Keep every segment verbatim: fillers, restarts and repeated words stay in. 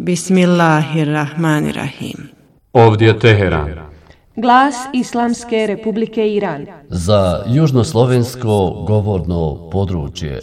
Bismillahirrahmanirrahim. Ovdje je Teheran. Glas Islamske Republike Iran. Za južnoslovensko govorno područje.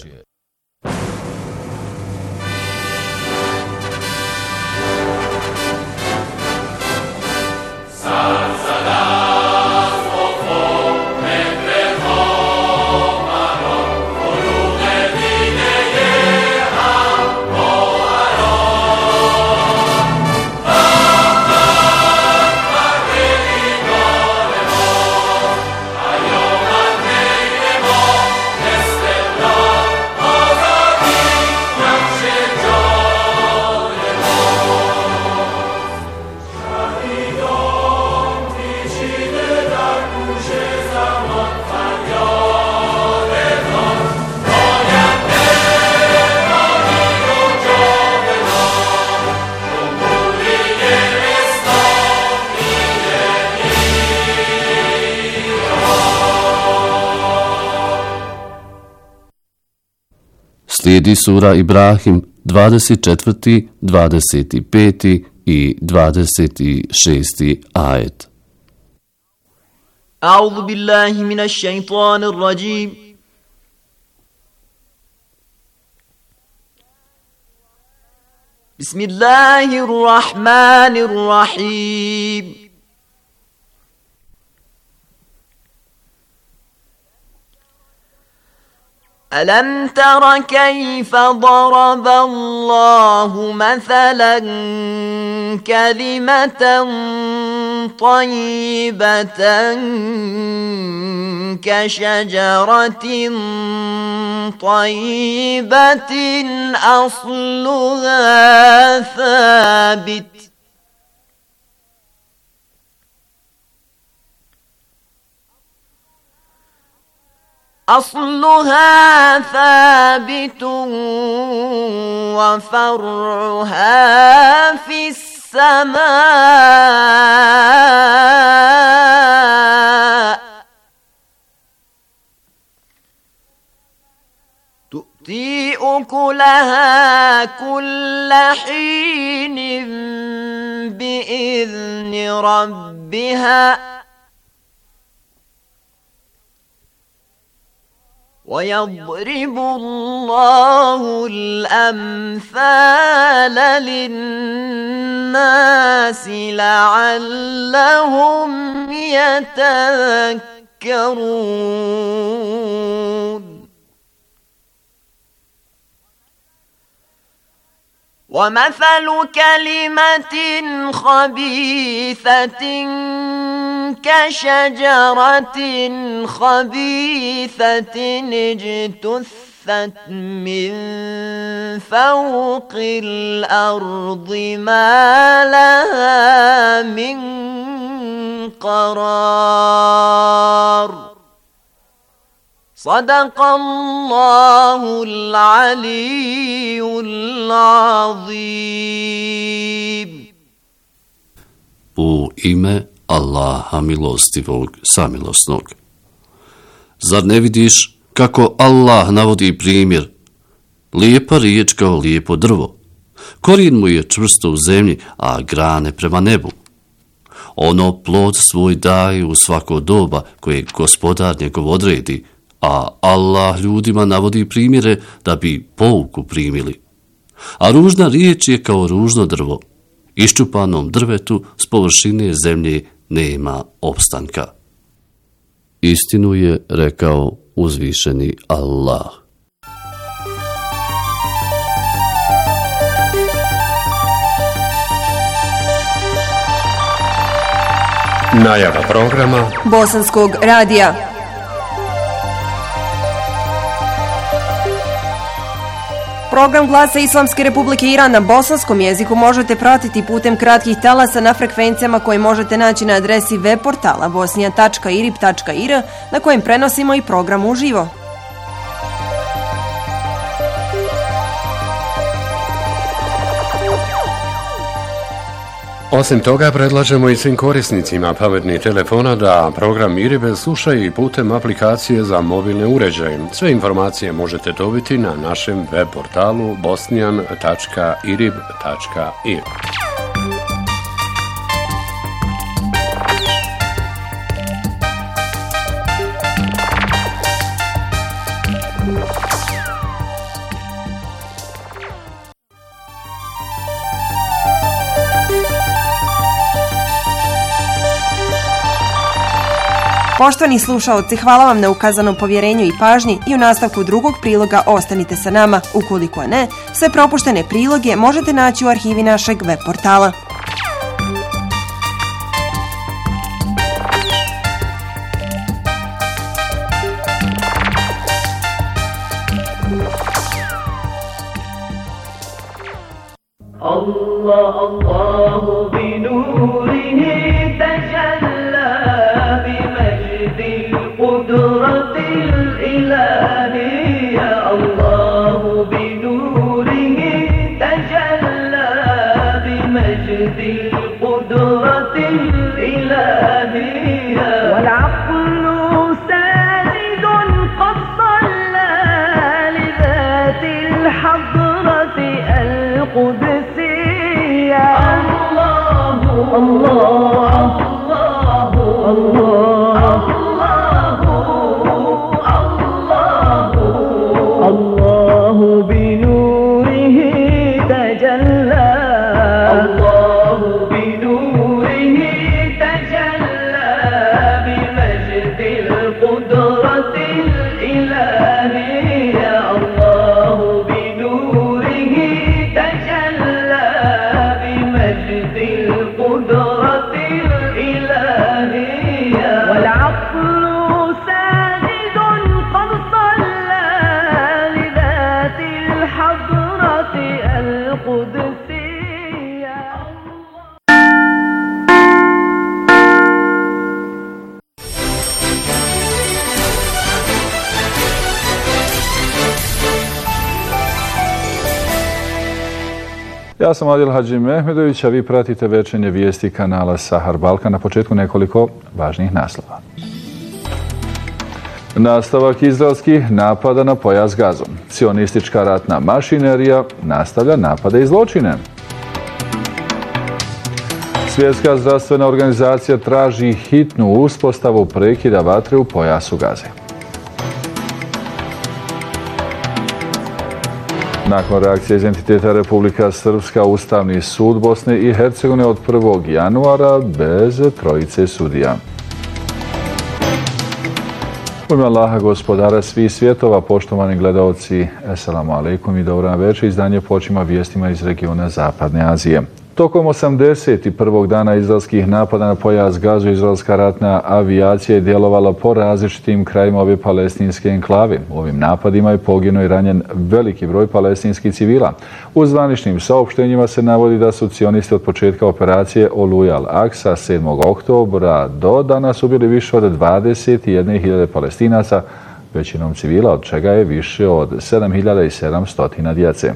Slijedi sura Ibrahim, dvadeset četvrti, dvadeset peti i dvadeset šesti ajet. A'udhu billahi minash shaitanir rajim. Bismillahirrahmanirrahim. ألم تر كيف ضرب الله مثلا كلمة طيبة كشجرة طيبة أصلها ثابت أصلها ثابت وفرعها في السماء تؤتي أكلها كل حين بإذن ربها ويضرب الله الأمثال للناس لعلهم يتذكرون ومثل كلمة خبيثة كشجرة خبيثة اجتثت من فوق الأرض ما لها من قرار صدق الله العلي العظيم. U ime Allaha milostivog, samilosnog. Zar ne vidiš kako Allah navodi primjer? Lijepa riječ kao lijepo drvo. Korijen mu je čvrsto u zemlji, a grane prema nebu. Ono plod svoj daje u svako doba koje gospodar njegov odredi, a Allah ljudima navodi primjere da bi pouku primili. A ružna riječ je kao ružno drvo. Iščupanom drvetu s površine zemlje nema opstanka. Istinu je rekao uzvišeni Allah. Najava programa Bosanskog radija. Program Glasa Islamske Republike Iran na bosanskom jeziku možete pratiti putem kratkih talasa na frekvencijama koje možete naći na adresi web portala bosnija tačka irib tačka ir na kojem prenosimo i program uživo. Osim toga, predlažemo i svim korisnicima pametnih telefona da program Iribe slušaju i putem aplikacije za mobilne uređaje. Sve informacije možete dobiti na našem web portalu bosnijan tačka irib tačka ir. Poštovani slušaoci, hvala vam na ukazanom povjerenju i pažnji i u nastavku drugog priloga ostanite sa nama. Ukoliko ne, sve propuštene priloge možete naći u arhivi našeg web portala. Allah, Allahu bi nurihi tajalla bi majdil qudratil ilahiyya. Allahu bi nurihi tajalla bi majdil qudratil ilahiyya. Wal aqlu sanidun qad salla li dhatil hadrati al-qudus. الله الله الله الله الله بنوره تجلى الله بنوره تجلى بمجد القدرة الإلهية. الله بنوره تجلى بمجد القدرة الإلهية. والعقل ساجد قد صلى لذات الحضرة القدسية. Ja sam Adil Hadži Mehmedović, a vi pratite večernje vijesti kanala Sahar Balkan. Na početku nekoliko važnijih naslova. Nastavak izraelskih napada na pojas Gazom. Sionistička ratna mašinerija nastavlja napade i zločine. Svjetska zdravstvena organizacija traži hitnu uspostavu prekida vatre u pojasu Gaze. Nakon reakcije iz entiteta Republika Srpska, Ustavni sud Bosne i Hercegovine od prvog januara bez trojice sudija. U ime Allaha, gospodara svih svjetova, poštovani gledaoci, eselamu alaikum i dobra večer. Izdanje počima vijestima iz regiona Zapadne Azije. Tokom osamdeset prvog dana izraelskih napada na pojas Gazu, izraelska ratna avijacija je djelovala po različitim krajima ove palestinske enklave. U ovim napadima je poginuo i ranjen veliki broj palestinskih civila. U zvaničnim saopštenjima se navodi da su cionisti od početka operacije Oluja al-Aksa sedmog oktobra do danas ubili više od dvadeset jedne hiljade palestinaca, većinom civila, od čega je više od sedam hiljada sedamsto djece.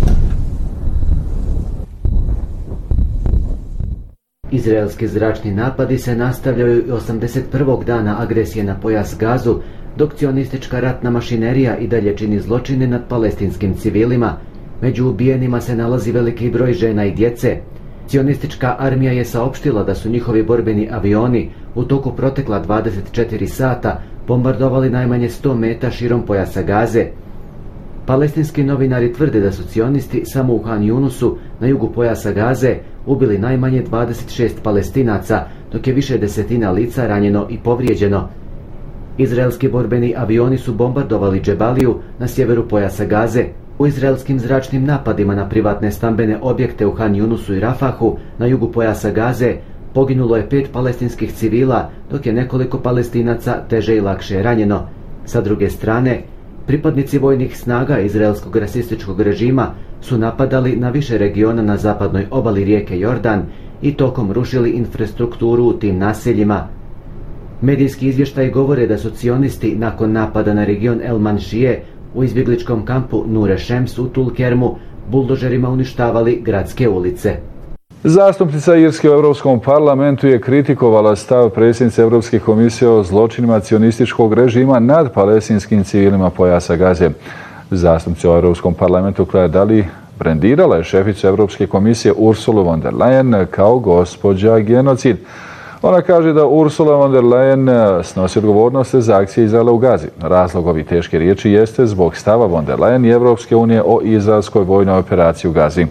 Izraelski zračni napadi se nastavljaju i osamdeset prvog dana agresije na pojas Gazu, dok cionistička ratna mašinerija i dalje čini zločine nad palestinskim civilima. Među ubijenima se nalazi veliki broj žena i djece. Cionistička armija je saopštila da su njihovi borbeni avioni u toku protekla dvadeset četiri sata bombardovali najmanje sto meta širom pojasa Gaze. Palestinski novinari tvrde da su cionisti samo u Han Yunusu, na jugu pojasa Gaze, ubili najmanje dvadeset šest Palestinaca, dok je više desetina lica ranjeno i povrijeđeno. Izraelski borbeni avioni su bombardovali Džebaliju na sjeveru pojasa Gaze. U izraelskim zračnim napadima na privatne stambene objekte u Han Yunusu i Rafahu, na jugu pojasa Gaze, poginulo je pet palestinskih civila, dok je nekoliko Palestinaca teže i lakše ranjeno. Sa druge strane, pripadnici vojnih snaga izraelskog rasističkog režima su napadali na više regiona na zapadnoj obali rijeke Jordan i tokom rušili infrastrukturu u tim naseljima. Medijski izvještaji govore da su cionisti nakon napada na region El Manšije u izbjegličkom kampu Nure Šems u Tulkermu buldožerima uništavali gradske ulice. Zastupnica Irske u Europskom parlamentu je kritikovala stav predsjednice Europske komisije o zločinima cionističkog režima nad palestinskim civilima pojasa Gaze. Zastupnica u Europskom parlamentu Claire Daly brendirala je šeficu Europske komisije Ursulu von der Leyen kao gospođa genocid. Ona kaže da Ursula von der Leyen snosi odgovornost za akcije Izraela u Gazi. Razlog ovih teške riječi jeste zbog stava von der Leyen i Europske unije o izraelskoj vojnoj operaciji u Gazi.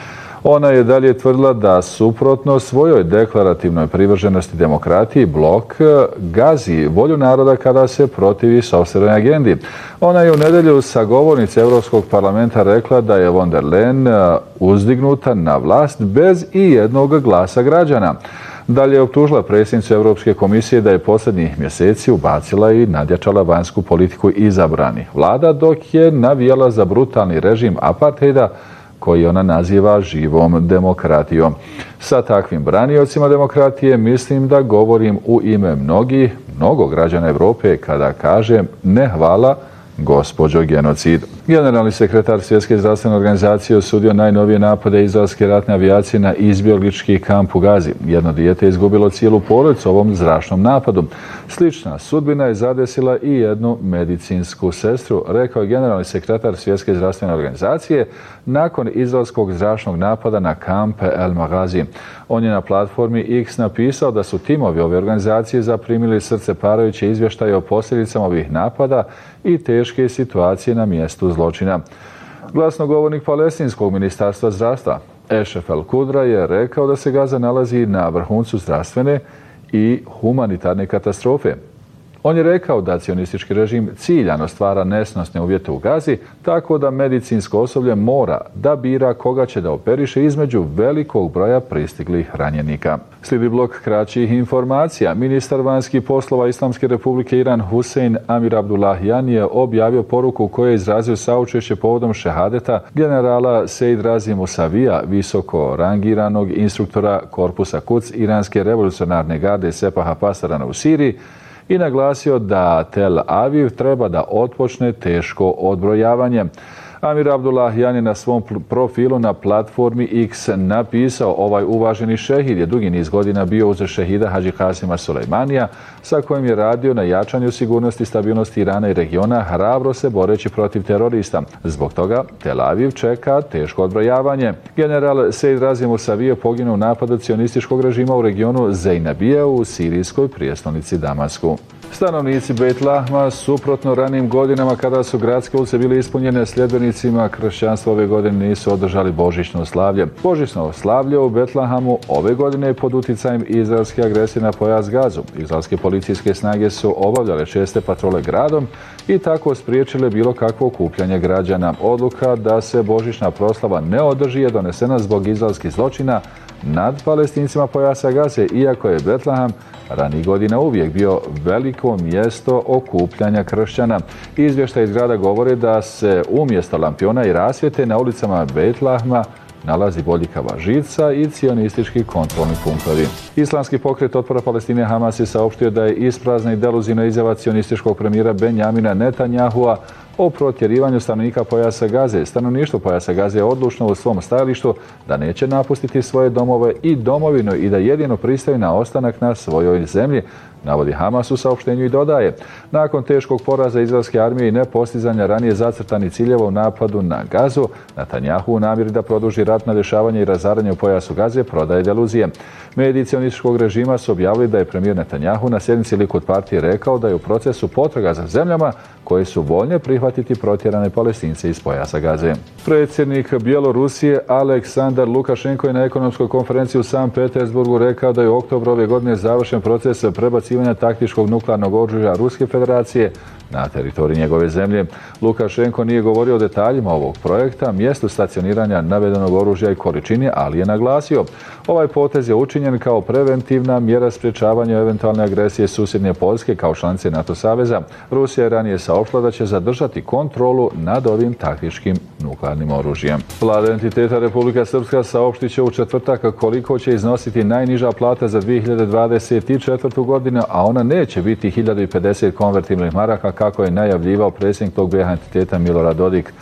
Ona je dalje tvrdila da suprotno svojoj deklarativnoj privrženosti demokratiji blok gazi volju naroda kada se protivi sopstvenoj agendi. Ona je u nedjelju sa govornice Europskog parlamenta rekla da je von der Leyen uzdignuta na vlast bez i jednog glasa građana. Dalje je optužila predsjednicu Europske komisije da je posljednjih mjeseci ubacila i nadjačala vanjsku politiku izabranih vlada, dok je navijala za brutalni režim apartheida koji ona naziva živom demokratijom. Sa takvim braniocima demokratije mislim da govorim u ime mnogih, mnogo građana Europe kada kažem ne hvala gospođo genocid. Generalni sekretar Svjetske zdravstvene organizacije osudio najnovije napade izraelske ratne avijacije na izbjeglički kamp u Gazi. Jedno dijete je izgubilo cijelu porodicu ovom zračnom napadu. Slična sudbina je zadesila i jednu medicinsku sestru, rekao je generalni sekretar Svjetske zdravstvene organizacije nakon izraelskog zračnog napada na kamp El Maghazi. On je na platformi X napisao da su timovi ove organizacije zaprimili srce parajuće izvještaje o posljedicama ovih napada i teške situacije na mjestu zločina. Glasnogovornik palestinskog ministarstva zdravstva Ešef El Kudra je rekao da se Gaza nalazi na vrhuncu zdravstvene i humanitarne katastrofe. On je rekao da cionistički režim ciljano stvara nesnosne uvjete u Gazi, tako da medicinsko osoblje mora da bira koga će da operiše između velikog broja pristiglih ranjenika. Slijedi blok kraćih informacija. Ministar vanjskih poslova Islamske republike Iran Hussein Amir Abdullahian je objavio poruku u kojoj je izrazio saučešće povodom šehadeta generala Sejd Razi Musavija, visoko rangiranog instruktora korpusa Quds Iranske revolucionarne garde Sepaha Pasarana u Siriji, i naglasio da Tel Aviv treba da otpočne teško odbrojavanje. Amir Abdullahian je na svom profilu na platformi X napisao: ovaj uvaženi šehid je dugi niz godina bio uz šehida Hadži Kasima Sulejmanija, sa kojim je radio na jačanju sigurnosti i stabilnosti Irana i regiona, hrabro se boreći protiv terorista. Zbog toga Tel Aviv čeka teško odbrojavanje. General Sejd Razi Musavi je poginuo u napadu cionističkog režima u regionu Zejnabije u sirijskoj prijestolnici Damasku. Stanovnici Beit Lahma, suprotno ranim godinama kada su gradske ulice bile ispunjene sljedbenicima kršćanstva, ove godine nisu održali božićno slavlje. Božićno slavlje u Betlehamu ove godine je pod utjecajem izraelske agresije na pojas Gazu. Izraelske policijske snage su obavljale česte patrole gradom i tako spriječile bilo kakvo okupljanje građana. Odluka da se božićna proslava ne održi je donesena zbog izraelskih zločina nad Palestincima pojasa Gaze, iako je Betleham ranijih godina uvijek bio veliko mjesto okupljanja kršćana. Izvještaj iz grada govori da se umjesto lampiona i rasvjete na ulicama Beit Lahma nalazi boljikava žica i cionistički kontrolni punktovi. Islamski pokret otpora Palestine Hamas je saopštio da je isprazna i deluzivna izjava cionističkog premijera Benjamina Netanyahua o protjerivanju stanovnika pojasa Gaze. Stanovništvo pojasa Gaze je odlučno u svom stajalištu da neće napustiti svoje domove i domovinu i da jedino pristaju na ostanak na svojoj zemlji, navodi Hamas u saopštenju i dodaje: nakon teškog poraza izraelske armije i nepostizanja ranije zacrtanih ciljeva u napadu na Gazu, Netanjahu u namjeri da produži ratna dešavanja i razaranje u pojasu Gaze prodaje deluzije. Mediji cionističkog režima su objavili da je premijer Netanjahu na sjednici Likud partije rekao da je u procesu potraga za zemljama koje su voljne prihvatiti protjerane Palestince iz pojasa Gaze. Predsjednik Bjelorusije Aleksandar Lukašenko je na ekonomskoj konferenciji u Sankt Petersburgu rekao da je u oktobru ove godine završen proces prebacivanja taktičkog nuklearnog oružja Ruske federacije na teritoriju njegove zemlje. Lukašenko nije govorio o detaljima ovog projekta, mjestu stacioniranja navedenog oružja i količini, ali je naglasio: ovaj potez je učinjen kao preventivna mjera sprječavanja eventualne agresije susjedne Poljske kao članice NATO saveza. Rusija je ranije saopštila da će zadržati kontrolu nad ovim taktičkim nuklearnim oružjem. Vlada entiteta Republika Srpska saopštit će u četvrtak koliko će iznositi najniža plata za dvije hiljade dvadeset četvrtu godinu, a ona neće biti hiljadu pedeset konvertibilnih maraka kako je najavljivao predsjednik tog B iH entiteta Milorad Dodik.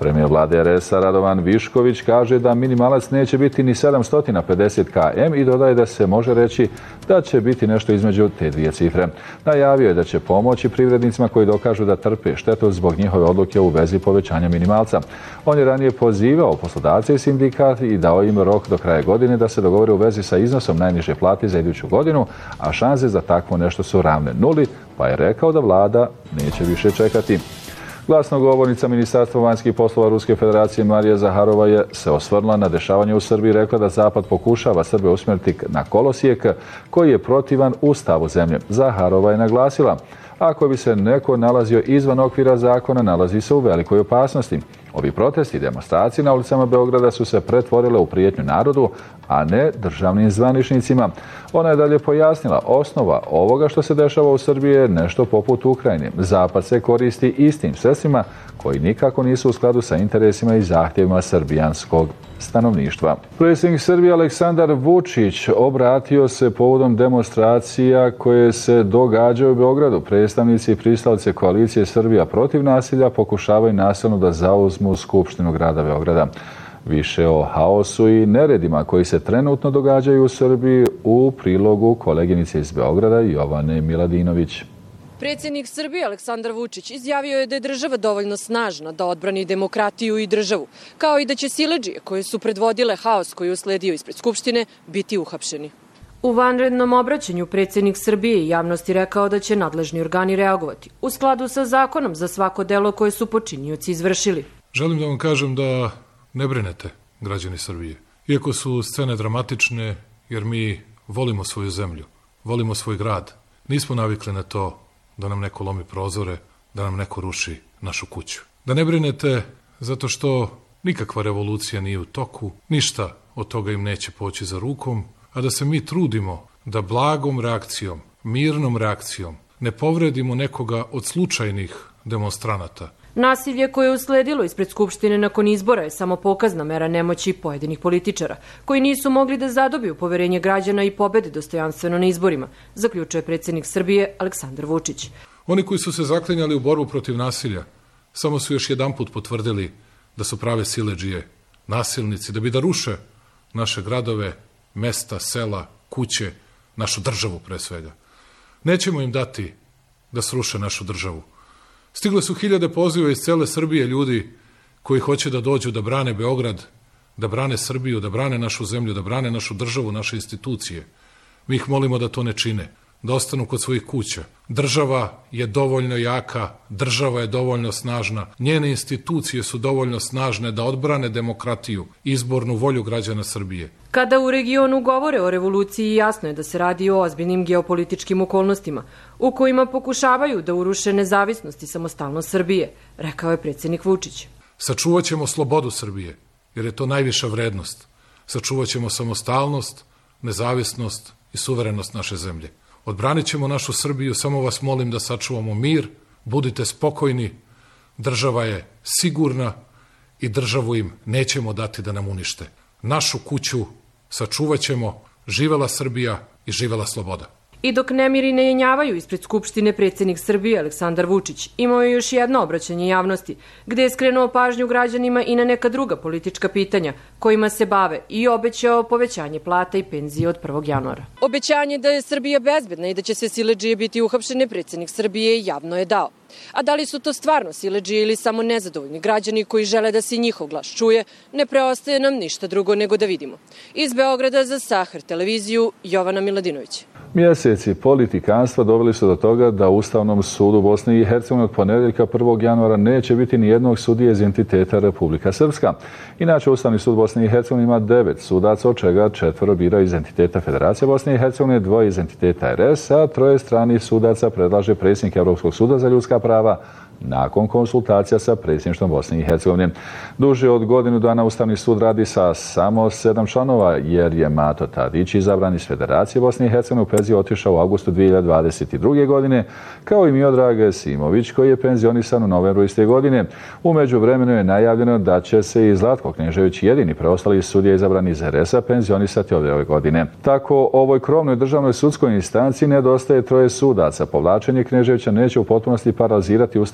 Premijer vlade er es a Radovan Višković kaže da minimalac neće biti ni sedamsto pedeset kilometara i dodaje da se može reći da će biti nešto između te dvije cifre. Najavio je da će pomoći privrednicima koji dokažu da trpe štetu zbog njihove odluke u vezi povećanja minimalca. On je ranije pozivao poslodavce i sindikat i dao im rok do kraja godine da se dogovore u vezi sa iznosom najniže plate za iduću godinu, a šanse za takvo nešto su ravne nuli, pa je rekao da vlada neće više čekati. Glasnogovornica Ministarstva vanjskih poslova Ruske federacije Marija Zaharova je se osvrnula na dešavanje u Srbiji i rekla da Zapad pokušava Srbe usmjeriti na kolosijek koji je protivan ustavu zemlje. Zaharova je naglasila: ako bi se neko nalazio izvan okvira zakona, nalazi se u velikoj opasnosti. Ovi protesti i demonstracije na ulicama Beograda su se pretvorile u prijetnju narodu, a ne državnim zvaničnicima. Ona je dalje pojasnila: osnova ovoga što se dešava u Srbiji je nešto poput Ukrajine. Zapad se koristi istim sredstvima koji nikako nisu u skladu sa interesima i zahtjevima srbijanskog stanovništva. Predsjednik Srbije Aleksandar Vučić obratio se povodom demonstracija koje se događaju u Beogradu. Predstavnici i pristalice koalicije Srbija protiv nasilja pokušavaju nasilno da zauzmu Skupštinu grada Beograda. Više o haosu i neredima koji se trenutno događaju u Srbiji u prilogu koleginice iz Beograda Jovane Miladinović. Predsjednik Srbije Aleksandar Vučić izjavio je da je država dovoljno snažna da odbrani demokratiju i državu, kao i da će siledžije koje su predvodile haos koji je usledio ispred Skupštine biti uhapšeni. U vanrednom obraćanju predsjednik Srbije i javnosti rekao da će nadležni organi reagovati u skladu sa zakonom za svako delo koje su počinioci izvršili. Želim da vam kažem da ne brinete, građani Srbije. Iako su scene dramatične, jer mi volimo svoju zemlju, volimo svoj grad, nismo navikli na to da nam neko lomi prozore, da nam neko ruši našu kuću. Da ne brinete zato što nikakva revolucija nije u toku, ništa od toga im neće poći za rukom, a da se mi trudimo da blagom reakcijom, mirnom reakcijom ne povredimo nekoga od slučajnih demonstranata. Nasilje koje je usledilo ispred Skupštine nakon izbora je samo pokazna mera nemoći pojedinih političara, koji nisu mogli da zadobiju poverenje građana i pobede dostojanstveno na izborima, zaključuje predsjednik Srbije Aleksandar Vučić. Oni koji su se zaklinjali u borbu protiv nasilja, samo su još jedanput potvrdili da su prave siledžije, nasilnici, da bi da ruše naše gradove, mesta, sela, kuće, našu državu pre svega. Nećemo im dati da sruše našu državu. Stigle su hiljade poziva iz cele Srbije ljudi koji hoće da dođu da brane Beograd, da brane Srbiju, da brane našu zemlju, da brane našu državu, naše institucije. Mi ih molimo da to ne čine, da ostanu kod svojih kuća. Država je dovoljno jaka, država je dovoljno snažna, njene institucije su dovoljno snažne da odbrane demokratiju, izbornu volju građana Srbije. Kada u regionu govore o revoluciji, jasno je da se radi o ozbiljnim geopolitičkim okolnostima, u kojima pokušavaju da uruše nezavisnost i samostalnost Srbije, rekao je predsjednik Vučić. Sačuvat ćemo slobodu Srbije, jer je to najviša vrednost. Sačuvat ćemo samostalnost, nezavisnost i suverenost naše zemlje. Odbranit ćemo našu Srbiju, samo vas molim da sačuvamo mir, budite spokojni, država je sigurna i državu im nećemo dati da nam unište. Našu kuću sačuvat ćemo, živela Srbija i živela sloboda. I dok nemiri ne jenjavaju ispred Skupštine, predsjednik Srbije Aleksandar Vučić imao je još jedno obraćanje javnosti, gde je skrenuo pažnju građanima i na neka druga politička pitanja kojima se bave i obećao povećanje plata i penzije od prvog januara. Obećanje da je Srbija bezbedna i da će sve siledžije biti uhapšene predsjednik Srbije javno je dao. A da li su to stvarno siledžije ili samo nezadovoljni građani koji žele da se njihov glas čuje, ne preostaje nam ništa drugo nego da vidimo. Iz Beograda za Sahar televiziju Jovana Miladinović. Mjeseci politikanstva doveli su do toga da u Ustavnom sudu Bosne i Hercegovine od ponedjeljka prvog januara neće biti ni jednog sudije iz entiteta Republika Srpska. Inače, Ustavni sud Bosne i Hercegovine ima devet sudaca, od čega četvoro bira iz entiteta Federacije Bosne i Hercegovine, dvoje iz entiteta er es, a troje stranih sudaca predlaže predsjednik Europskog suda za ljudska prava nakon konsultacija sa predsjedništvom Bosne i Hercegovine. Duže od godinu dana Ustavni sud radi sa samo sedam članova, jer je Mato Tadić izabran iz Federacije Bosne i Hercegovine u penziju otišao u avgustu dvije hiljade dvadeset druge. godine, kao i Miodrag Simović koji je penzionisan u novembru iste godine. U međuvremenu je najavljeno da će se i Zlatko Knežević, jedini preostali sudija izabran iz er es a, penzionisati od ove godine. Tako ovoj krovnoj državnoj sudskoj instanciji nedostaje troje sudaca. Povlačenje Kneževića neće u potpunosti paralizirati Ustavni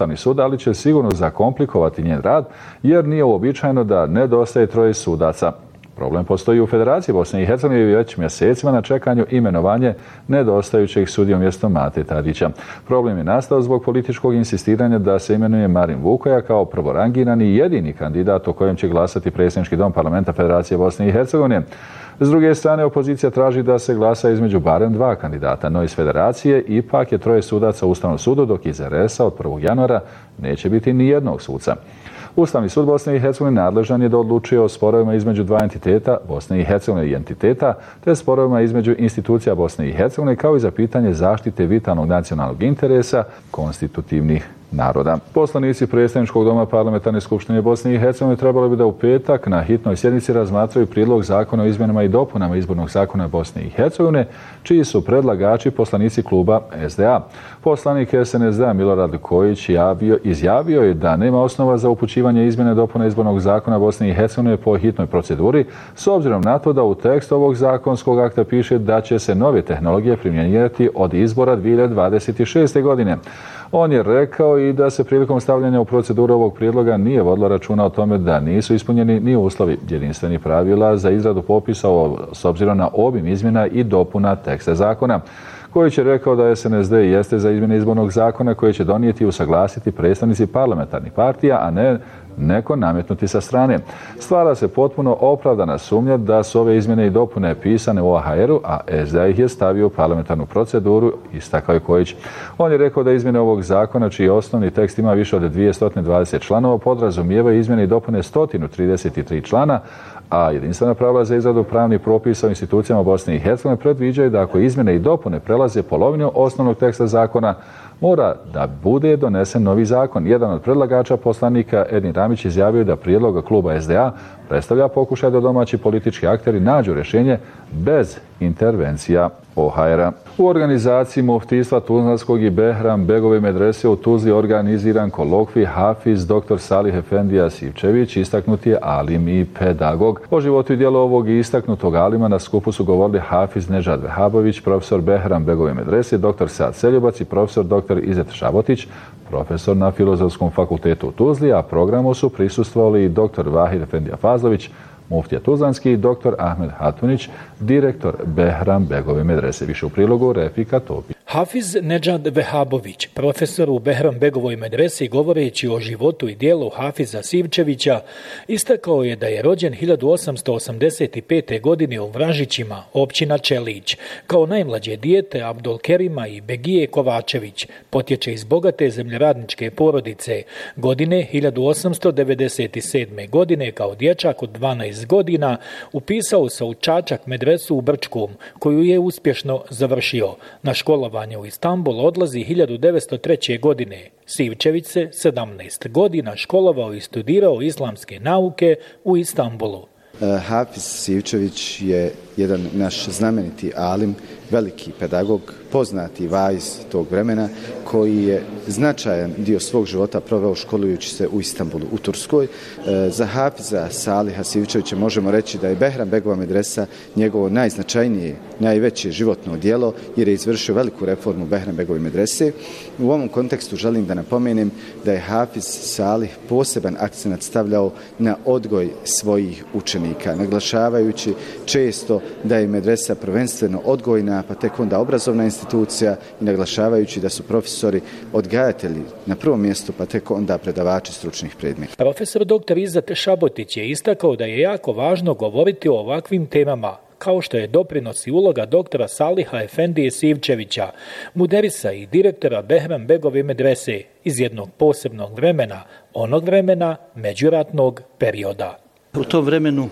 Ustavni sud, ali će sigurno zakomplikovati njen rad jer nije uobičajeno da nedostaje troje sudaca. Problem postoji u Federaciji Bosne i Hercegovine već mjesecima na čekanju imenovanje nedostajućeg sudija umjesto Mate Tadića. Problem je nastao zbog političkog insistiranja da se imenuje Marin Vukoja kao prvorangirani i jedini kandidat o kojem će glasati predsjednički dom parlamenta Federacije Bosne i Hercegovine. S druge strane, opozicija traži da se glasa između barem dva kandidata, no iz Federacije ipak je troje sudaca u Ustavnom sudu, dok iz er es a od prvog januara neće biti ni jednog suca. Ustavni sud Bosne i Hercegovine nadležan je da odlučuje o sporovima između dva entiteta, Bosne i Hercegovine i entiteta, te sporovima između institucija Bosne i Hercegovine, kao i za pitanje zaštite vitalnog nacionalnog interesa konstitutivnih naroda. Poslanici predstavničkog doma Parlamentarne skupštine Bosne i Hercegovine trebalo bi da u petak na hitnoj sjednici razmatraju prijedlog zakona o izmjenama i dopunama izbornog zakona Bosne i Hercegovine, čiji su predlagači poslanici kluba es de a. Poslanik es en es de a Milorad Kojić javio, izjavio je da nema osnova za upućivanje izmjene dopuna izbornog zakona Bosne i Hercegovine po hitnoj proceduri, s obzirom na to da u tekstu ovog zakonskog akta piše da će se nove tehnologije primjenjivati od izbora dvije hiljade dvadeset šeste. godine. On je rekao i da se prilikom stavljanja u proceduru ovog prijedloga nije vodilo računa o tome da nisu ispunjeni ni uslovi jedinstvenih pravila za izradu popisa s obzirom na obim izmjena i dopuna teksta zakona. Kojić je rekao da es en es de jeste za izmjene izbornog zakona koje će donijeti i usaglasiti predstavnici parlamentarnih partija, a ne neko nametnuti sa strane. Stvara se potpuno opravdana sumnja da su ove izmjene i dopune pisane u o ha er u, a es de a ih je stavio u parlamentarnu proceduru, istakao je Kojić. On je rekao da izmjene ovog zakona, čiji osnovni tekst ima više od dvjesto dvadeset članova, podrazumijevaju izmjene i dopune sto trideset tri člana, a jedinstvena pravila za izradu pravnih propisa u institucijama Bosne i Hercegovine predviđaju da ako izmjene i dopune prelaze polovinu osnovnog teksta zakona, mora da bude donesen novi zakon. Jedan od predlagača poslanika Edin Ramić izjavio da prijedlog kluba es de a predstavlja pokušaj da domaći politički akteri nađu rješenje bez intervencija o ha er a. U organizaciji Muftijstva Tuzlanskog i Behram Begove medrese u Tuzli organiziran kolokvij Hafiz doktor Salih Efendija Sivčević, istaknuti je alim i pedagog. O životu i djelu ovog istaknutog alima na skupu su govorili Hafiz Nežad Vehabović, profesor Behram Begove medrese, doktor Sad Seljubac i profesor doktor Izet Šabotić, profesor na Filozofskom fakultetu u Tuzli, a programu su prisustvovali i doktor Vahid Efendija Fazlović, muftija Tuzlanski i doktor Ahmed Hatunić, direktor Behram Begove medrese. Više u prilogu Refika Topi. Hafiz Nedžad Vehabović, profesor u Behram Begovoj medresi, govoreći o životu i djelu Hafiza Sivčevića, istakao je da je rođen hiljadu osamsto osamdeset pete. godine u Vražićima, općina Čelić. Kao najmlađe dijete Abdulkerima i Begije Kovačević, potječe iz bogate zemljoradničke porodice. Godine hiljadu osamsto devedeset sedme. godine kao dječak od dvanaest godina upisao se u Čačak medresu u Brčkom, koju je uspješno završio. Na školovanje u Istanbul odlazi hiljadu devetsto treće. godine. Sivčević se sedamnaest godina školovao i studirao islamske nauke u Istanbulu. Hafiz Sivčević je jedan naš znameniti alim, veliki pedagog, poznati vajz tog vremena, koji je značajan dio svog života proveo školujući se u Istanbulu, u Turskoj. Za Hafiza Saliha Sivčevića možemo reći da je Behram Begova medresa njegovo najznačajnije, najveće životno djelo, jer je izvršio veliku reformu Behram Begove medrese. U ovom kontekstu želim da napomenem da je Hafiz Salih poseban akcenat stavljao na odgoj svojih učenika, naglašavajući često da je medresa prvenstveno odgojna, pa tek onda obrazovna institucija, i naglašavajući da su profesori odgajatelji na prvom mjestu, pa tek onda predavači stručnih predmeta. Profesor doktor Izet Šabotić je istakao da je jako važno govoriti o ovakvim temama, kao što je doprinos i uloga doktora Saliha Efendije Sivčevića, muderisa i direktora Behram Begove medrese iz jednog posebnog vremena, onog vremena međuratnog perioda. U tom vremenu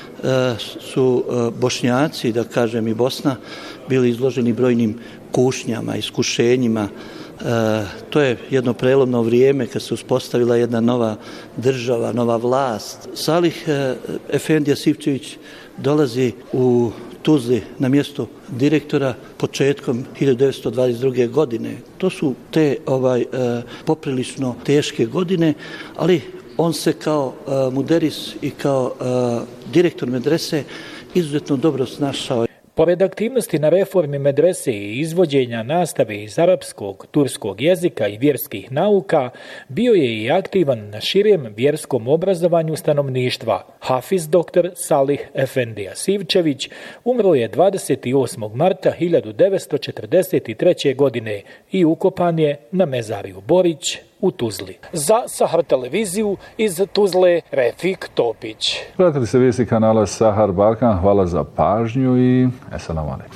su Bošnjaci, da kažem i Bosna, bili izloženi brojnim kušnjama, iskušenjima. To je jedno prelomno vrijeme kad se uspostavila jedna nova država, nova vlast. Salih Efendija Sivčević dolazi u Tuzli na mjesto direktora početkom hiljadu devetsto dvadeset druge. godine. To su te ovaj poprilično teške godine, ali on se kao uh, muderis i kao uh, direktor medrese izuzetno dobro snašao. Pored aktivnosti na reformi medrese i izvođenja nastave iz arapskog, turskog jezika i vjerskih nauka, bio je i aktivan na širem vjerskom obrazovanju stanovništva. Hafiz doktor Salih Efendija Sivčević umro je dvadeset osmog marta hiljadu devetsto četrdeset treće. godine i ukopan je na mezariju Borić u Tuzli. Za Sahar televiziju iz Tuzle, Refik Topić. Pratili se vijesti kanala Sahar Balkan. Hvala za pažnju i eselamu alejkum.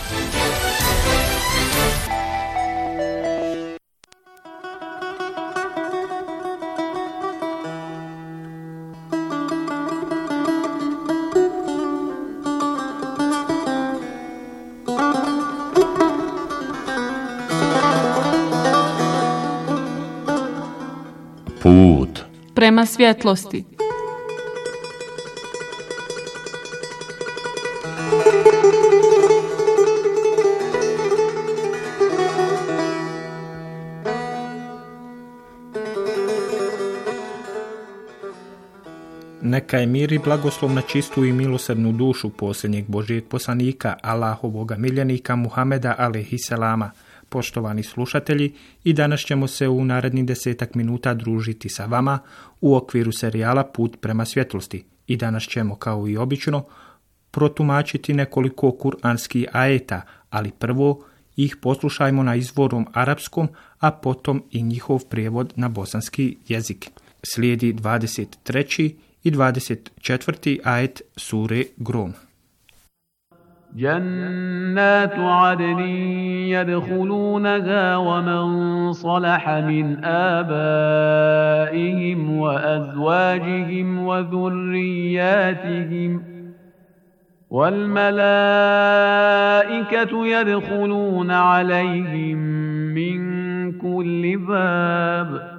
Put prema svjetlosti. Neka je mir i blagoslov na čistu i milosrdnu dušu posljednjeg Božijeg poslanika, Allahovoga miljenika Muhameda alejhiselama. Poštovani slušatelji, i danas ćemo se u narednih desetak minuta družiti sa vama u okviru serijala Put prema svjetlosti. I danas ćemo, kao i obično, protumačiti nekoliko kuranskih ajeta, ali prvo ih poslušajmo na izvornom arapskom, a potom i njihov prijevod na bosanski jezik. Slijedi dvadeset treći i dvadeset četvrti ajet sure Grom. جنات عدن يدخلونها ومن صلح من آبائهم وأزواجهم وذرياتهم والملائكة يدخلون عليهم من كل باب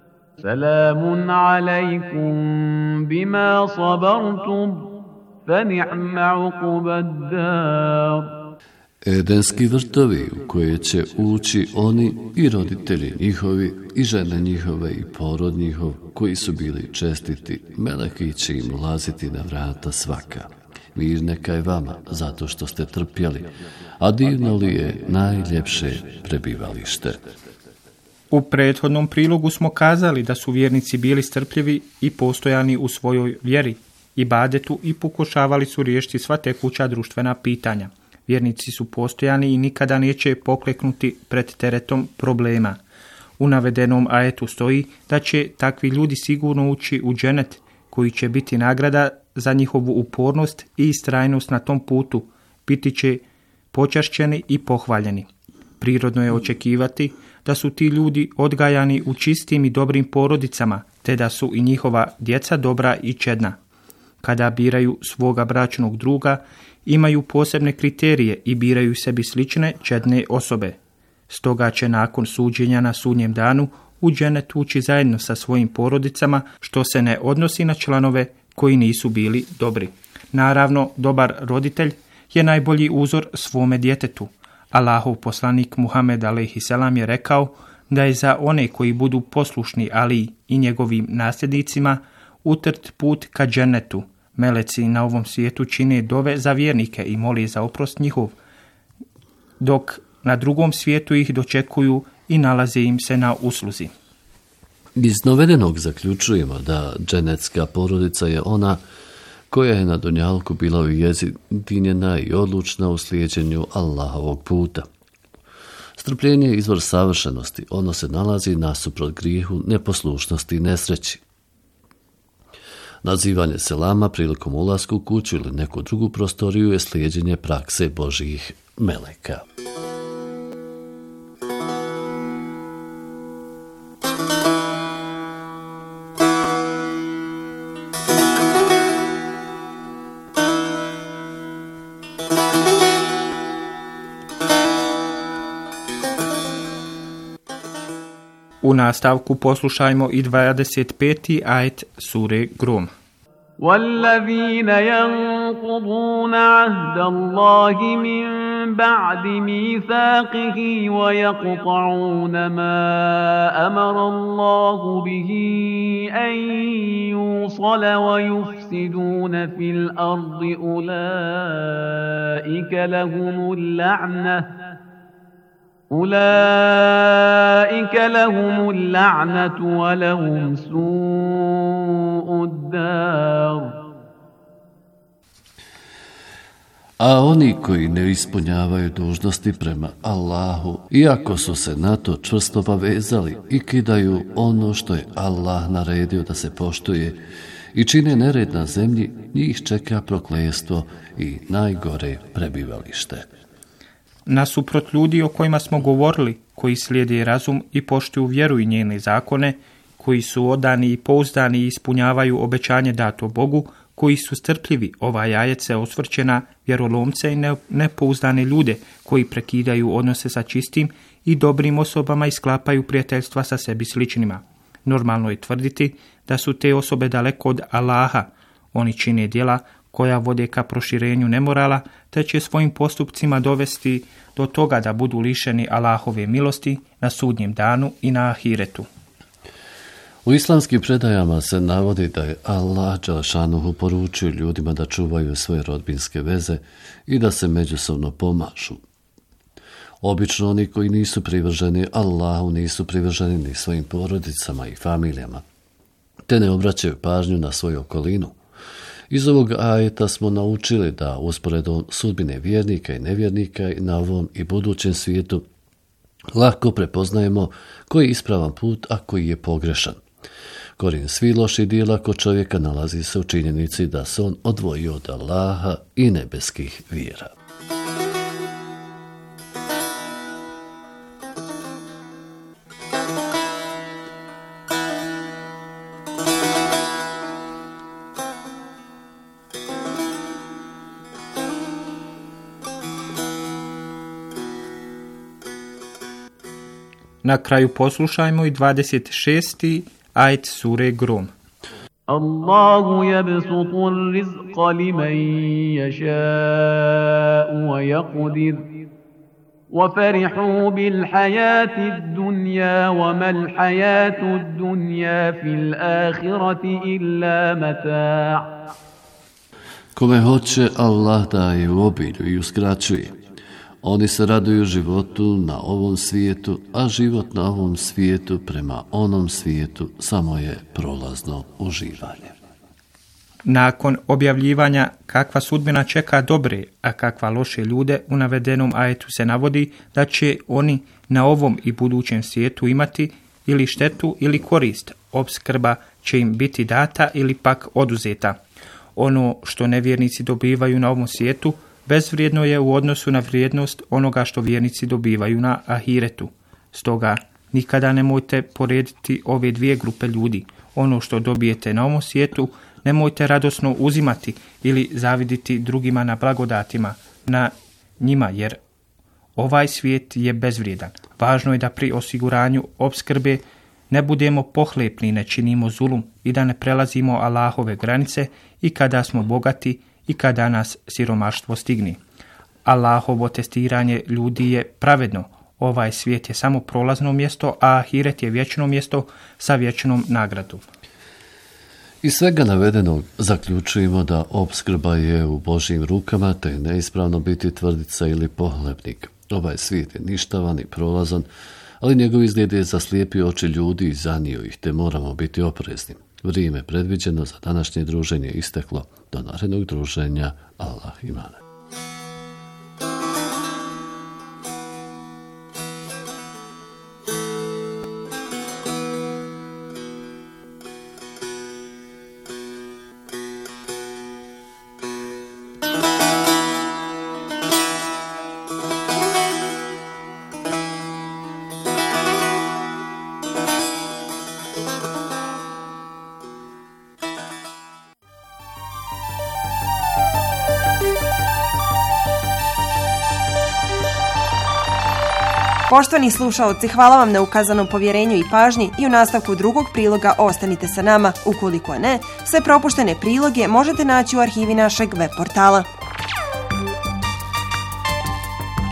سلام عليكم بما صبرتم فَنِعْمَ عُقْبَ الدَّارِ. Edenski vrtovi u koje će ući oni i roditelji njihovi i žene njihove i porod njihov koji su bili čestiti, meleki će im ulaziti na vrata svaka. Mir neka je vama zato što ste trpjeli, a divno li je najljepše prebivalište. U prethodnom prilogu smo kazali da su vjernici bili strpljivi i postojani u svojoj vjeri, ibadetu i pokušavali su riješiti sva tekuća društvena pitanja. Vjernici su postojani i nikada neće pokleknuti pred teretom problema. U navedenom ajetu stoji da će takvi ljudi sigurno ući u dženet, koji će biti nagrada za njihovu upornost i istrajnost na tom putu. Biti će počašćeni i pohvaljeni. Prirodno je očekivati da su ti ljudi odgajani u čistim i dobrim porodicama, te da su i njihova djeca dobra i čedna. Kada biraju svoga bračnog druga, imaju posebne kriterije i biraju sebi slične čedne osobe. Stoga će nakon suđenja na sudnjem danu u dženet ući zajedno sa svojim porodicama, što se ne odnosi na članove koji nisu bili dobri. Naravno, dobar roditelj je najbolji uzor svome djetetu. Allahov poslanik Muhammed alejhiselam je rekao da je za one koji budu poslušni Ali i njegovim nasljednicima utrt put ka džennetu. Meleci na ovom svijetu čine dove za vjernike i moli za oprost njihov, dok na drugom svijetu ih dočekuju i nalaze im se na usluzi. Iz navedenog zaključujemo da dženecka porodica je ona koja je na dunjalku bila ujedinjena i odlučna u slijeđenju Allahovog puta. Strpljenje je izvor savršenosti, ono se nalazi nasuprot grijehu, neposlušnosti i nesreći. Nazivanje selama prilikom ulaska u kuću ili neku drugu prostoriju je slijeđenje prakse Božjih meleka. U nastavku poslušajmo i dvadeset peti ajet sure Grom. وَالَّذِينَ يَنقُضُونَ عَهْدَ اللَّهِ مِنْ بعد ميثاقه ويقطعون ما أمر الله به أن يوصل ويفسدون في الأرض أولئك لهم اللعنة أولئك لهم اللعنة ولهم سوء الدار. A oni koji ne ispunjavaju dužnosti prema Allahu, iako su se na to čvrsto povezali i kidaju ono što je Allah naredio da se poštuje i čine nered na zemlji, njih čeka prokletstvo i najgore prebivalište. Nasuprot ljudi o kojima smo govorili, koji slijede razum i poštuju vjeru i njene zakone, koji su odani i pouzdani i ispunjavaju obećanje dato Bogu, koji su strpljivi, ovaj ajet se osvrće na vjerolomce i nepouzdane ljude koji prekidaju odnose sa čistim i dobrim osobama i sklapaju prijateljstva sa sebi sličnima. Normalno je tvrditi da su te osobe daleko od Allaha. Oni čine djela koja vode ka proširenju nemorala, te će svojim postupcima dovesti do toga da budu lišeni Allahove milosti na sudnjem danu i na ahiretu. U islamskim predajama se navodi da je Allah dželešanuhu poručio ljudima da čuvaju svoje rodbinske veze i da se međusobno pomažu. Obično oni koji nisu privrženi Allahu nisu privrženi ni svojim porodicama i familijama, te ne obraćaju pažnju na svoju okolinu. Iz ovog ajeta smo naučili da usporedom sudbine vjernika i nevjernika i na ovom i budućem svijetu lako prepoznajemo koji je ispravan put, a koji je pogrešan. Korijen svih loših dijela kod čovjeka nalazi se u činjenici da se on odvojio od Allaha i nebeskih vjera. Na kraju poslušajmo i dvadeset šesti ajet sure Grom. Allahu yabsutu ar-rizqa liman yasha'u wa yaqdir wa farihu bil hayati ad-dunya wa ma al-hayatu ad-dunya fil akhirati illa mata'. Kome hoće Allah daje u obilju i uskraćuje. Oni se raduju životu na ovom svijetu, a život na ovom svijetu prema onom svijetu samo je prolazno uživanje. Nakon objavljivanja kakva sudbina čeka dobre, a kakva loše ljude, u navedenom ajetu se navodi da će oni na ovom i budućem svijetu imati ili štetu ili korist. Opskrba će im biti data ili pak oduzeta. Ono što nevjernici dobivaju na ovom svijetu bezvrijedno je u odnosu na vrijednost onoga što vjernici dobivaju na ahiretu. Stoga nikada nemojte porediti ove dvije grupe ljudi. Ono što dobijete na ovom svijetu nemojte radosno uzimati ili zaviditi drugima na blagodatima na njima, jer ovaj svijet je bezvrijedan. Važno je da pri osiguranju opskrbe ne budemo pohlepni, ne činimo zulum i da ne prelazimo Allahove granice i kada smo bogati i kada nas siromaštvo stigne. Allahovo testiranje ljudi je pravedno. Ovaj svijet je samo prolazno mjesto, a ahiret je vječno mjesto sa vječnom nagradom. Iz svega navedenog zaključujemo da opskrba je u Božjim rukama, te je neispravno biti tvrdica ili pohlepnik. Ovaj svijet je ništavan i prolazan, ali njegov izgled je zaslijepio oči ljudi i zanio ih, te moramo biti oprezni. Vrijeme predviđeno za današnje druženje isteklo. Do narednog druženja. Allah imane. Poštovani slušaoci, hvala vam na ukazanom povjerenju i pažnji i u nastavku drugog priloga ostanite sa nama. Ukoliko ne, sve propuštene priloge možete naći u arhivi našeg web portala.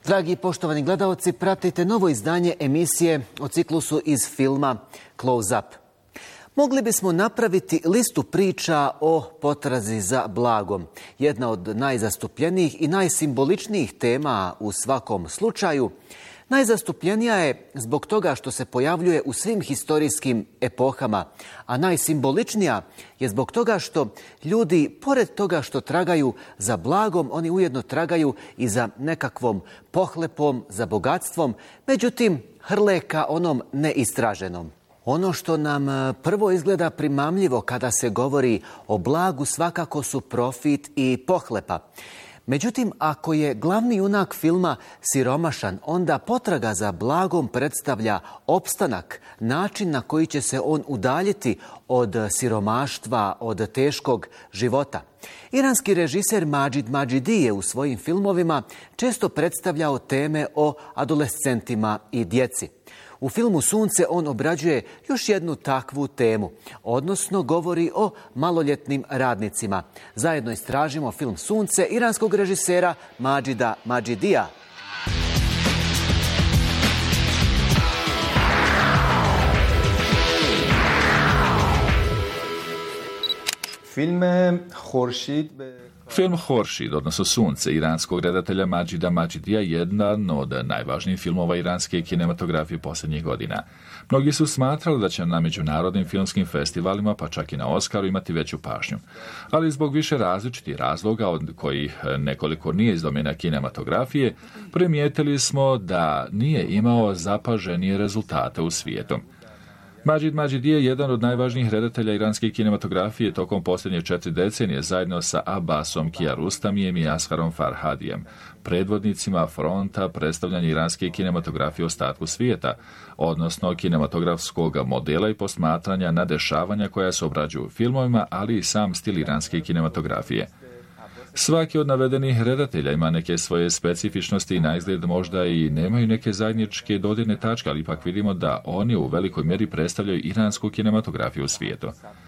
Dragi poštovani gledaoci, pratite novo izdanje emisije o ciklusu iz filma Close Up. Mogli bismo napraviti listu priča o potrazi za blagom. Jedna od najzastupljenijih i najsimboličnijih tema u svakom slučaju. Najzastupljenija je zbog toga što se pojavljuje u svim historijskim epohama, a najsimboličnija je zbog toga što ljudi, pored toga što tragaju za blagom, oni ujedno tragaju i za nekakvom pohlepom, za bogatstvom, međutim hrle ka onom neistraženom. Ono što nam prvo izgleda primamljivo kada se govori o blagu svakako su profit i pohlepa. Međutim, ako je glavni junak filma siromašan, onda potraga za blagom predstavlja opstanak, način na koji će se on udaljiti od siromaštva, od teškog života. Iranski režiser Majid Majidi je u svojim filmovima često predstavljao teme o adolescentima i djeci. U filmu Sunce on obrađuje još jednu takvu temu, odnosno govori o maloljetnim radnicima. Zajedno istražimo film Sunce iranskog režisera Majida Majidija. Film Khorshid Film Khorshid, odnosno Sunce, iranskog redatelja Majida Majidija, jedan od najvažnijih filmova iranske kinematografije posljednjih godina. Mnogi su smatrali da će na međunarodnim filmskim festivalima, pa čak i na Oskaru, imati veću pažnju. Ali zbog više različitih razloga, od kojih nekoliko nije iz domena kinematografije, primijetili smo da nije imao zapaženije rezultate u svijetu. Majid Majidi je jedan od najvažnijih redatelja iranske kinematografije tokom posljednje četiri decenije zajedno sa Abbasom Kiarostamijem i Asgharom Farhadijem, predvodnicima fronta predstavljanja iranske kinematografije ostatku svijeta, odnosno kinematografskog modela i posmatranja na dešavanja koja se obrađuju u filmovima, ali i sam stil iranske kinematografije. Svaki od navedenih redatelja ima neke svoje specifičnosti i naizgled možda i nemaju neke zajedničke dodirne tačke, ali ipak vidimo da oni u velikoj mjeri predstavljaju iransku kinematografiju u svijetu.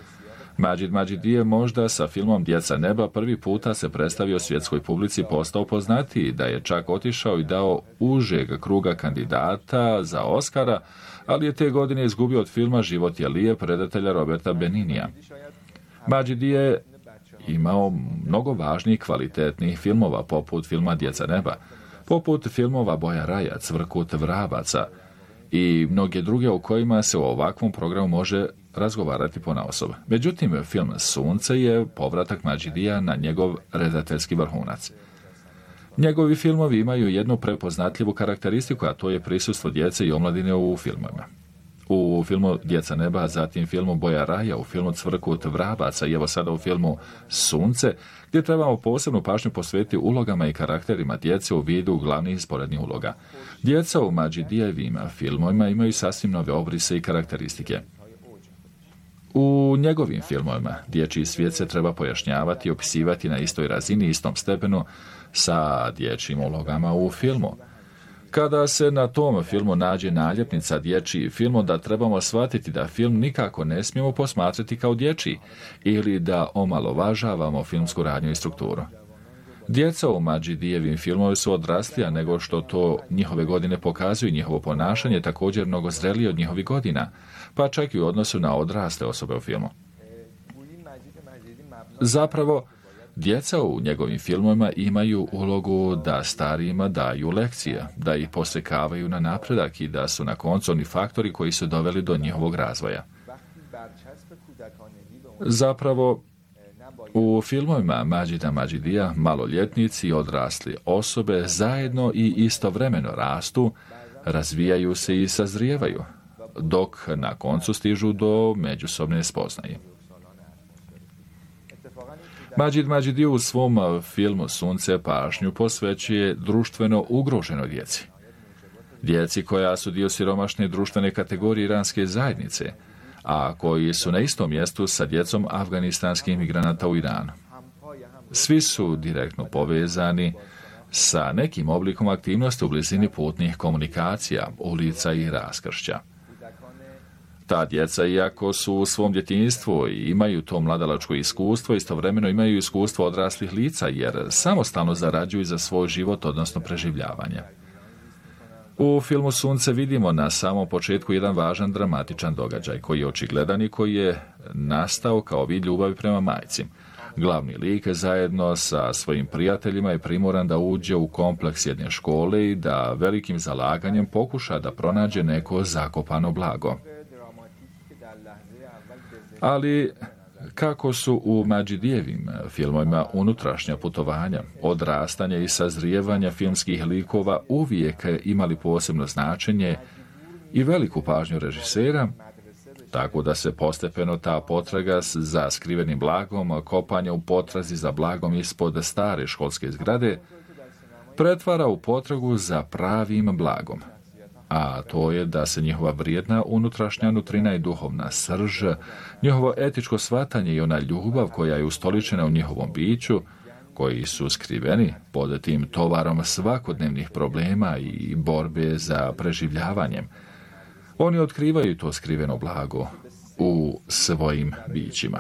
Majid Majidi je možda sa filmom Djeca neba prvi puta se predstavio svjetskoj publici, postao poznatiji, da je čak otišao i dao užeg kruga kandidata za Oskara, ali je te godine izgubio od filma Život je lijep redatelja Roberta Beninija. Majidi je imao mnogo važnijih kvalitetnih filmova, poput filma Djeca neba, poput filmova Boja raja, Cvrkut vrabaca i mnoge druge u kojima se u ovakvom programu može razgovarati ponaosob. Međutim, film Sunce je povratak Majidija na njegov redateljski vrhunac. Njegovi filmovi imaju jednu prepoznatljivu karakteristiku, a to je prisustvo djece i omladine u filmovima. U filmu Djeca neba, zatim filmu Boja raja, u filmu Cvrkut vrabaca i evo sada u filmu Sunce, gdje trebamo posebnu pažnju posvetiti ulogama i karakterima djece u vidu glavnih i sporednih uloga. Djeca u Majidijevim filmovima imaju sasvim nove obrise i karakteristike. U njegovim filmovima dječji svijet se treba pojašnjavati i opisivati na istoj razini, istom stepenu sa dječjim ulogama u filmu. Kada se na tom filmu nađe naljepnica dječji film, onda trebamo shvatiti da film nikako ne smijemo posmatrati kao dječji ili da omalovažavamo filmsku radnju i strukturu. Djeca u Majidijevim filmovima su odraslija nego što to njihove godine pokazuju, njihovo ponašanje je također mnogo zrelije od njihovih godina, pa čak i u odnosu na odrasle osobe u filmu. Zapravo, djeca u njegovim filmovima imaju ulogu da starijima daju lekcije, da ih posekavaju na napredak i da su na koncu oni faktori koji su doveli do njihovog razvoja. Zapravo, u filmovima Majida Majidija maloljetnici i odrasli osobe zajedno i istovremeno rastu, razvijaju se i sazrijevaju, dok na koncu stižu do međusobne spoznaje. Majid Majidi u svom filmu Sunce pažnju posvećuje društveno ugroženoj djeci. Djeci koja su dio siromašne društvene kategorije iranske zajednice, a koji su na istom mjestu sa djecom afganistanskih migranata u Iranu. Svi su direktno povezani sa nekim oblikom aktivnosti u blizini putnih komunikacija, ulica i raskršća. Ta djeca, iako su u svom djetinjstvu i imaju to mladalačko iskustvo, istovremeno imaju iskustvo odraslih lica, jer samostalno zarađuju za svoj život, odnosno preživljavanje. U filmu Sunce vidimo na samom početku jedan važan dramatičan događaj koji je očigledan i koji je nastao kao vid ljubavi prema majci. Glavni lik zajedno sa svojim prijateljima je primoran da uđe u kompleks jedne škole i da velikim zalaganjem pokuša da pronađe neko zakopano blago. Ali kako su u Madžidijevim filmovima unutrašnja putovanja, odrastanja i sazrijevanja filmskih likova uvijek imali posebno značenje i veliku pažnju režisera, tako da se postepeno ta potraga za skrivenim blagom, kopanje u potrazi za blagom ispod stare školske zgrade, pretvara u potragu za pravim blagom. A to je da se njihova vrijedna unutrašnja nutrina i duhovna srž, njihovo etičko shvatanje i ona ljubav koja je ustoličena u njihovom biću, koji su skriveni pod tim tovarom svakodnevnih problema i borbe za preživljavanjem. Oni otkrivaju to skriveno blago u svojim bićima.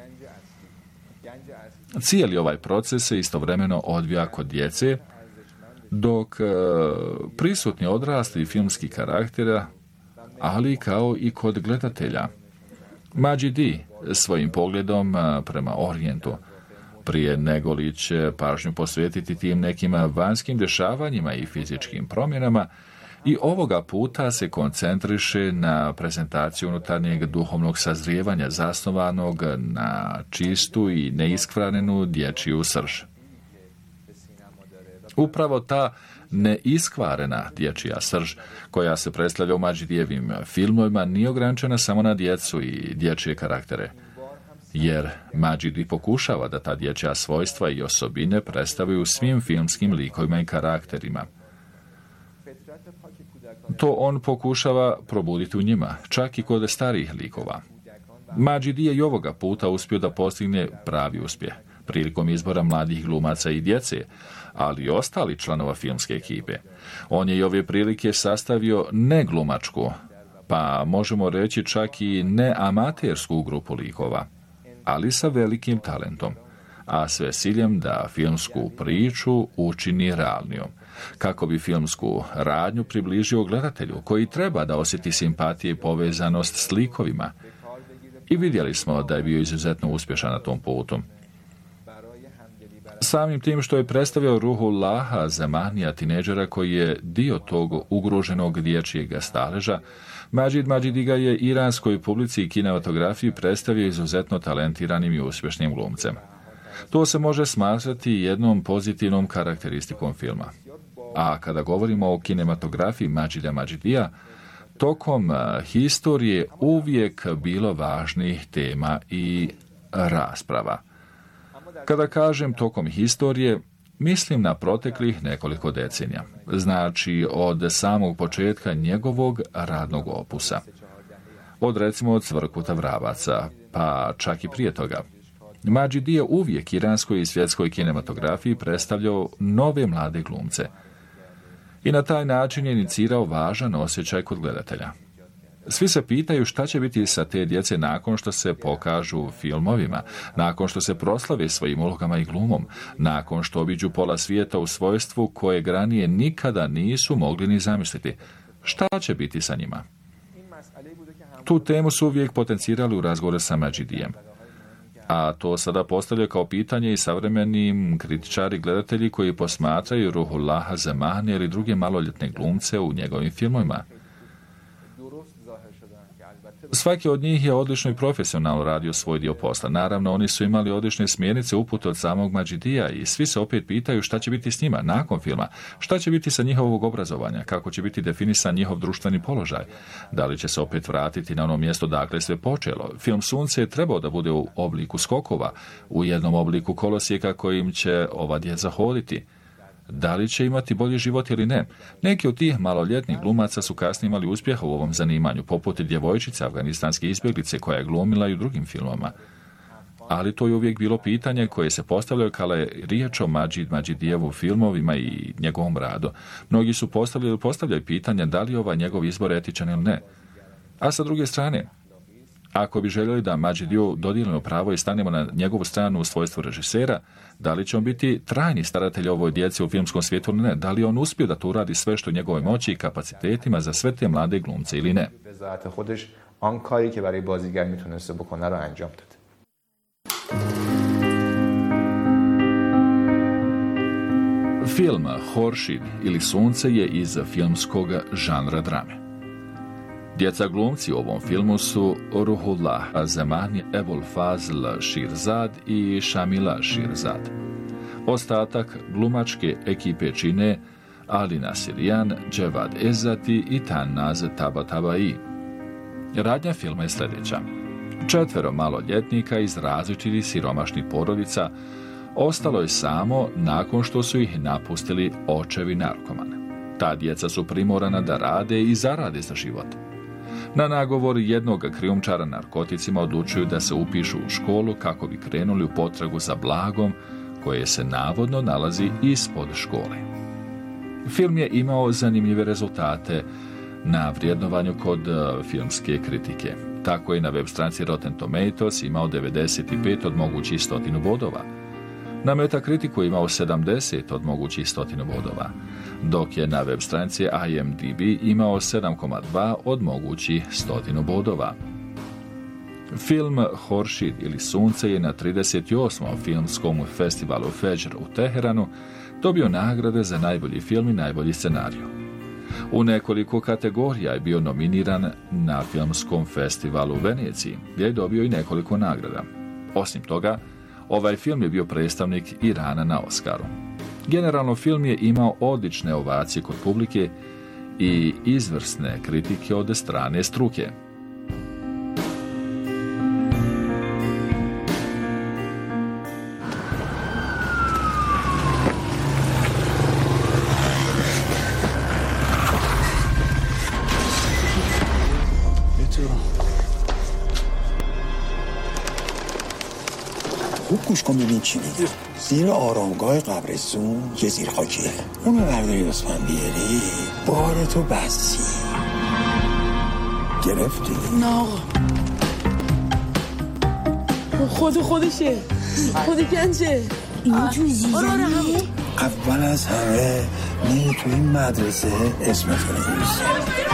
Cijeli ovaj proces se istovremeno odvija kod djece, dok e, prisutni odrasli filmski karaktera, ali kao i kod gledatelja. Madžidi svojim pogledom a, prema Orijentu, prije nego li će pažnju posvetiti tim nekim vanjskim dešavanjima i fizičkim promjenama, i ovoga puta se koncentriše na prezentaciju unutarnjeg duhovnog sazrijevanja zasnovanog na čistu i neiskvarenu dječju srž. Upravo ta neiskvarena dječja srž, koja se predstavlja u Madžidijevim filmovima, nije ograničena samo na djecu i dječje karaktere, jer Madžidi pokušava da ta dječja svojstva i osobine predstavljaju svim filmskim likovima i karakterima. To on pokušava probuditi u njima, čak i kod starijih likova. Madžidi je i ovoga puta uspio da postigne pravi uspjeh prilikom izbora mladih glumaca i djece, ali i ostali članova filmske ekipe. On je i ove prilike sastavio ne glumačku, pa možemo reći čak i ne amatersku grupu likova, ali sa velikim talentom, a sve ciljem da filmsku priču učini realnijom, kako bi filmsku radnju približio gledatelju, koji treba da osjeti simpatije i povezanost s likovima. I vidjeli smo da je bio izuzetno uspješan na tom putu. Samim tim što je predstavio Ruhullaha Zamanija, tineđera koji je dio tog ugroženog dječjeg staleža, Madžid Madžidiga je iranskoj publici i kinematografiji predstavio izuzetno talentiranim i uspješnim glumcem. To se može smatrati jednom pozitivnom karakteristikom filma. A kada govorimo o kinematografiji Madžida Madžidija, tokom historije uvijek bilo važnih tema i rasprava. Kada kažem tokom historije, mislim na proteklih nekoliko decenija, znači od samog početka njegovog radnog opusa. Od recimo od Cvrkuta Vravaca, pa čak i prije toga. Madžidi je uvijek iranskoj i svjetskoj kinematografiji predstavljao nove mlade glumce i na taj način je inicirao važan osjećaj kod gledatelja. Svi se pitaju šta će biti sa te djece nakon što se pokažu u filmovima, nakon što se proslave svojim ulogama i glumom, nakon što obiđu pola svijeta u svojstvu koje ranije nikada nisu mogli ni zamisliti. Šta će biti sa njima? Tu temu su uvijek potencirali u razgovoru sa Madžidijem. A to sada postavlja kao pitanje i savremenim kritičari gledatelji koji posmatraju Ruhullaha Zamanija ili druge maloljetne glumce u njegovim filmovima. Svaki od njih je odlično i profesionalno radio svoj dio posla. Naravno, oni su imali odlične smjernice upute od samog Madžidija i svi se opet pitaju šta će biti s njima nakon filma, šta će biti sa njihovog obrazovanja, kako će biti definisan njihov društveni položaj, da li će se opet vratiti na ono mjesto dakle sve počelo. Film Sunce je trebao da bude u obliku skokova, u jednom obliku kolosijeka kojim će ova djeca hoditi. Da li će imati bolji život ili ne? Neki od tih maloljetnih glumaca su kasnije imali uspjeha u ovom zanimanju, poput djevojčice afganistanske izbjeglice koja je glumila i u drugim filmama. Ali to je uvijek bilo pitanje koje se postavljaju kada je riječ o Madžid Madžidijevu filmovima i njegovom radu. Mnogi su postavljali, postavljaju pitanje da li je ovaj njegov izbor etičan ili ne. A sa druge strane, Ako bi željeli da Mađidiju dodijelimo pravo i stanemo na njegovu stranu u svojstvu režisera, da li će on biti trajni staratelj ovoj djeci u filmskom svijetu ili ne? Da li on uspio da to uradi sve što u njegovoj moći i kapacitetima za sve te mlade glumce ili ne? Film Horšid ili Sunce je iz filmskog žanra drame. Djeca glumci u ovom filmu su Ruhullah Azemani, Ebul Fazl Širzad i Šamila Širzad. Ostatak glumačke ekipe čine Alina Sirijan, Dževad Ezati i Tanaz Tabatabai. Radnja filma je sljedeća. Četvero maloljetnika iz različitih siromašnih porodica ostalo je samo nakon što su ih napustili očevi narkomana. Ta djeca su primorana da rade i zarade za život. Na nagovor jednog krijumčara narkoticima odlučuju da se upišu u školu kako bi krenuli u potragu za blagom koje se navodno nalazi ispod škole. Film je imao zanimljive rezultate na vrijednovanju kod filmske kritike. Tako je na web stranici Rotten Tomatoes imao devedeset pet od mogućih stotinu bodova. Na Metakritiku je imao sedamdeset od mogućih stotinu bodova, dok je na web stranici I M D B imao sedam zarez dva od mogućih stotinu bodova. Film Horšid ili Sunce je na trideset osmom filmskom festivalu Fajr u Teheranu dobio nagrade za najbolji film i najbolji scenarij. U nekoliko kategorija je bio nominiran na filmskom festivalu u Veneciji, gdje je dobio i nekoliko nagrada. Osim toga, ovaj film je bio predstavnik Irana na Oskaru. Generalno, film je imao odlične ovacije kod publike i izvrsne kritike od strane struke. گوش کن ببین چی میگه. زیر آرامگاه قبرستون یه زیر خاکیه. اونو برداری بسمن بیاری بار تو بسی. گرفتی؟ نه آقا خود خودشه خود گنجه اینو تو زیزنی. آره آره همون. اول از همه میری تو این مدرسه اسمتو نمی‌نویسی.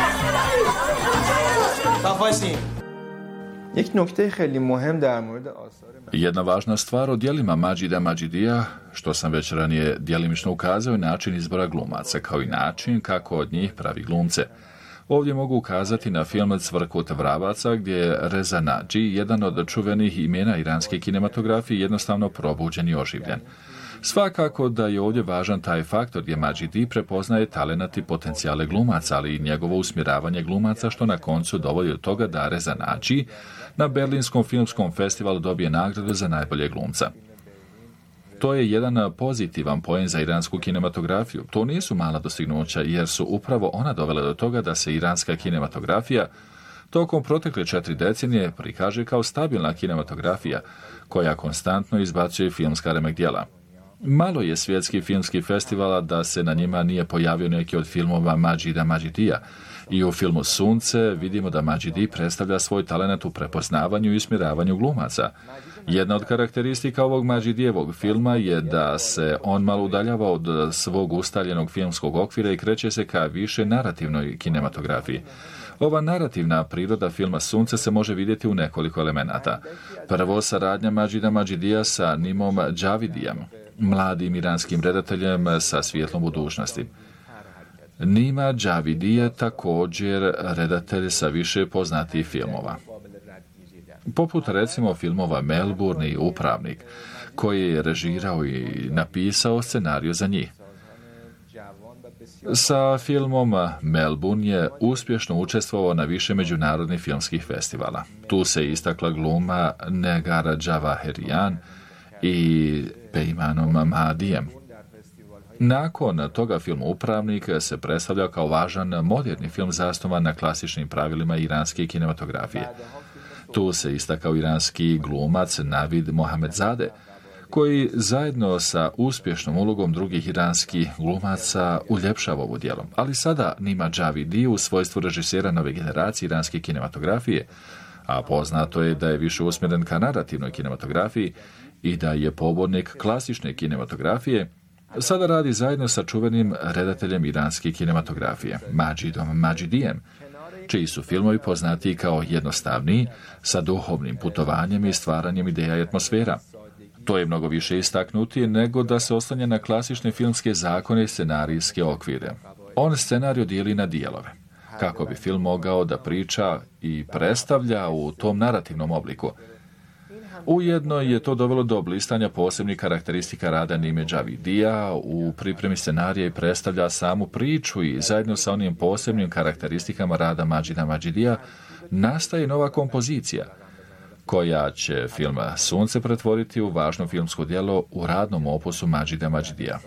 تفایسین یک نکته خیلی مهم در مورد آثار Jedna važna stvar o djelima Mađida Mađidija, što sam već ranije djelimično ukazao, je način izbora glumaca, kao i način kako od njih pravi glumce. Ovdje mogu ukazati na film Cvrkut vravaca, gdje je Reza Nadži, jedan od čuvenih imena iranske kinematografije, jednostavno probuđen i oživljen. Svakako da je ovdje važan taj faktor gdje Mađidi prepoznaje talenat i potencijale glumaca, ali i njegovo usmjeravanje glumaca, što na koncu dovodi do toga da Reza Nadži na Berlinskom filmskom festivalu dobije nagradu za najbolje glumca. To je jedan pozitivan poen za iransku kinematografiju. To nisu mala dostignuća, jer su upravo ona dovela do toga da se iranska kinematografija tokom protekle četiri decenije prikaže kao stabilna kinematografija koja konstantno izbacuje filmska remek djela. Malo je svjetskih filmskih festivala da se na njima nije pojavio neki od filmova Mađida Mađidija. I u filmu Sunce vidimo da Mađidi predstavlja svoj talenat u prepoznavanju i usmjeravanju glumaca. Jedna od karakteristika ovog Mađidijevog filma je da se on malo udaljava od svog ustaljenog filmskog okvira i kreće se ka više narativnoj kinematografiji. Ova narativna priroda filma Sunce se može vidjeti u nekoliko elemenata. Prvo, saradnja Mađida Mađidija sa Nimom Džavidijem, mladim iranskim redateljem sa svjetlom budućnosti. Nima Džavidi je također redatelj sa više poznatih filmova, poput recimo filmova Melbourne i Upravnik, koji je režirao i napisao scenariju za njih. Sa filmom Melbourne je uspješno učestvovao na više međunarodnih filmskih festivala. Tu se istakla gluma Negara Javaherian i Pejmanom Mahdijem. Nakon toga film Upravnik se predstavlja kao važan moderni film zasnovan na klasičnim pravilima iranske kinematografije. Tu se istakao iranski glumac Navid Mohamedzade, koji zajedno sa uspješnom ulogom drugih iranskih glumaca uljepšava ovo djelo. Ali sada Nima Džavidi u svojstvu režisera nove generacije iranske kinematografije a poznato je da je više usmjeren ka narativnoj kinematografiji i da je pobornik klasične kinematografije, sada radi zajedno sa čuvenim redateljem iranske kinematografije, Majidom Majidijem, čiji su filmovi poznati kao jednostavniji, sa duhovnim putovanjem i stvaranjem ideja i atmosfera. To je mnogo više istaknutije nego da se oslanja na klasične filmske zakone i scenarijske okvire. On scenariju dijeli na dijelove, kako bi film mogao da priča i predstavlja u tom narativnom obliku. Ujedno je to dovelo do blistanja posebnih karakteristika rada Nime Javidija u pripremi scenarija i predstavlja samu priču i zajedno sa onim posebnim karakteristikama rada Majida Majidija nastaje nova kompozicija koja će film Sunce pretvoriti u važno filmsko djelo u radnom opusu Majida Majidija.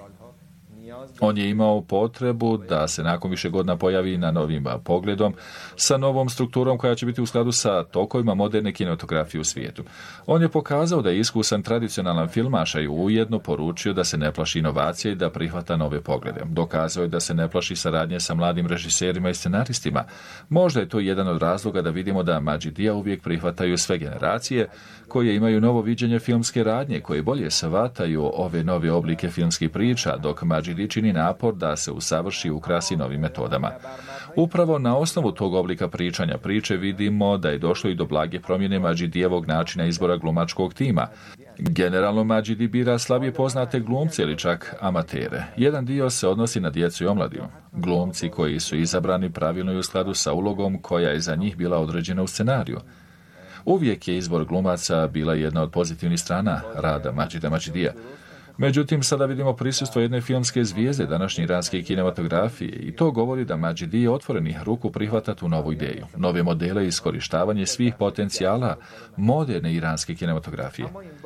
On je imao potrebu da se nakon više godina pojavi na novim pogledom sa novom strukturom koja će biti u skladu sa tokovima moderne kinematografije u svijetu. On je pokazao da je iskusan tradicionalan filmaša i ujedno poručio da se ne plaši inovacije i da prihvata nove poglede. Dokazao je da se ne plaši saradnje sa mladim režiserima i scenaristima. Možda je to jedan od razloga da vidimo da Majidija uvijek prihvataju sve generacije koje imaju novo viđenje filmske radnje, koje bolje shvataju ove nove oblike filmskih priča, dok Majidi čini napor da se usavrši i ukrasi novim metodama. Upravo na osnovu tog oblika pričanja priče vidimo da je došlo i do blage promjene Majidijevog načina izbora glumačkog tima. Generalno Majidi bira slabije poznate glumce ili čak amatere. Jedan dio se odnosi na djecu i omladinu. Glumci koji su izabrani pravilno i u skladu sa ulogom koja je za njih bila određena u scenariju. Uvijek je izbor glumaca bila jedna od pozitivnih strana rada Majida Majidija. Međutim, sada vidimo prisustvo jedne filmske zvijezde današnje iranske kinematografije i to govori da Majidi otvorenih ruku prihvata tu novu ideju, nove modele i iskorištavanje svih potencijala moderne iranske kinematografije.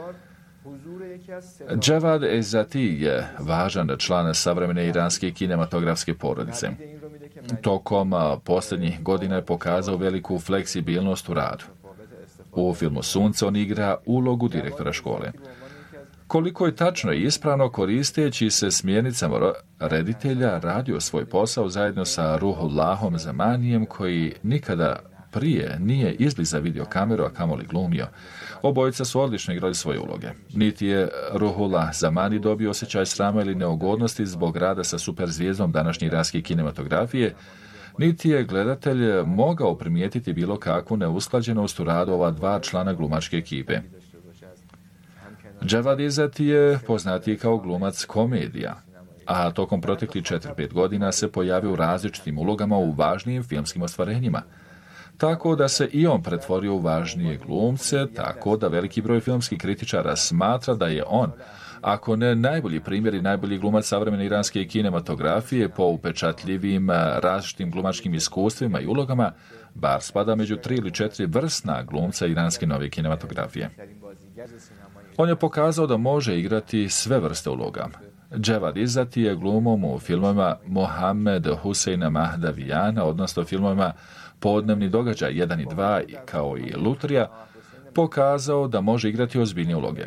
Javad Ezati je važan član savremene iranske kinematografske porodice. Tokom posljednjih godina je pokazao veliku fleksibilnost u radu. U filmu Sunce on igra ulogu direktora škole. Koliko je tačno i ispravno koristeći se smjernicama reditelja radio svoj posao zajedno sa Ruhullahom Zamanijem koji nikada prije nije izbliza vidio kameru, a kamoli glumio. Obojica su odlično igrali svoje uloge. Niti je Ruhullah Zamani dobio osjećaj srama ili neugodnosti zbog rada sa superzvijezdom današnje iranske kinematografije, niti je gledatelj mogao primijetiti bilo kakvu neusklađenost u radu ova dva člana glumačke ekipe. Javad Ezati je poznatiji kao glumac komedija, a tokom proteklih četiri pet godina se pojavio u različitim ulogama u važnijim filmskim ostvarenjima. Tako da se i on pretvorio u važnije glumce, tako da veliki broj filmskih kritičara smatra da je on, ako ne najbolji primjer i najbolji glumac savremene iranske kinematografije po upečatljivim različitim glumačkim iskustvima i ulogama, bar spada među tri ili četiri vrsna glumca iranske nove kinematografije. On je pokazao da može igrati sve vrste uloga. Javad Ezati je glumom u filmovima Mohamed Huseina Mahdavijana, odnosno filmovima Podnevni događaj jedan i dva, kao i Lutrija, pokazao da može igrati ozbiljnije uloge.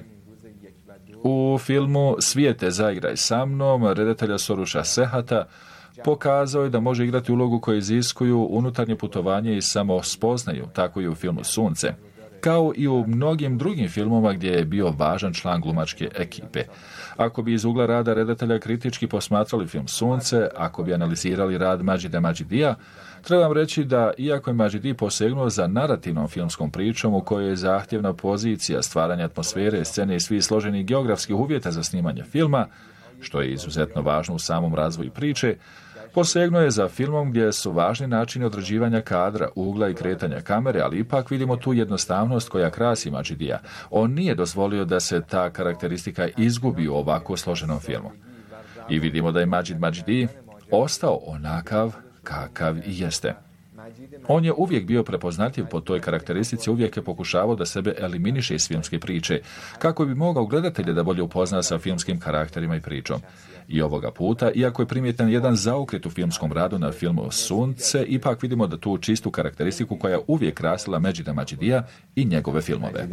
U filmu Svijete zaigraj sa mnom, redatelja Soruša Sehata, pokazao je da može igrati ulogu koje iziskuju unutarnje putovanje i samo spoznaju, tako i u filmu Sunce, kao i u mnogim drugim filmovima gdje je bio važan član glumačke ekipe. Ako bi iz ugla rada redatelja kritički posmatrali film Sunce, ako bi analizirali rad Majida Majidija, trebam reći da, iako je Majidi posegnuo za narativnom filmskom pričom u kojoj je zahtjevna pozicija stvaranja atmosfere, scene i svih složenih geografskih uvjeta za snimanje filma, što je izuzetno važno u samom razvoju priče, posegnuo je za filmom gdje su važni načini određivanja kadra, ugla i kretanja kamere, ali ipak vidimo tu jednostavnost koja krasi Majidija. On nije dozvolio da se ta karakteristika izgubi u ovako složenom filmu. I vidimo da je Majid Majidi ostao onakav kakav i jeste. On je uvijek bio prepoznatljiv po toj karakteristici, uvijek je pokušavao da sebe eliminiše iz filmske priče, kako bi mogao gledatelje da bolje upozna sa filmskim karakterima i pričom. I ovoga puta, iako je primjetan jedan zaokret u filmskom radu na filmu Sunce, ipak vidimo da tu čistu karakteristiku koja je uvijek krasila Majida Majidija i njegove filmove.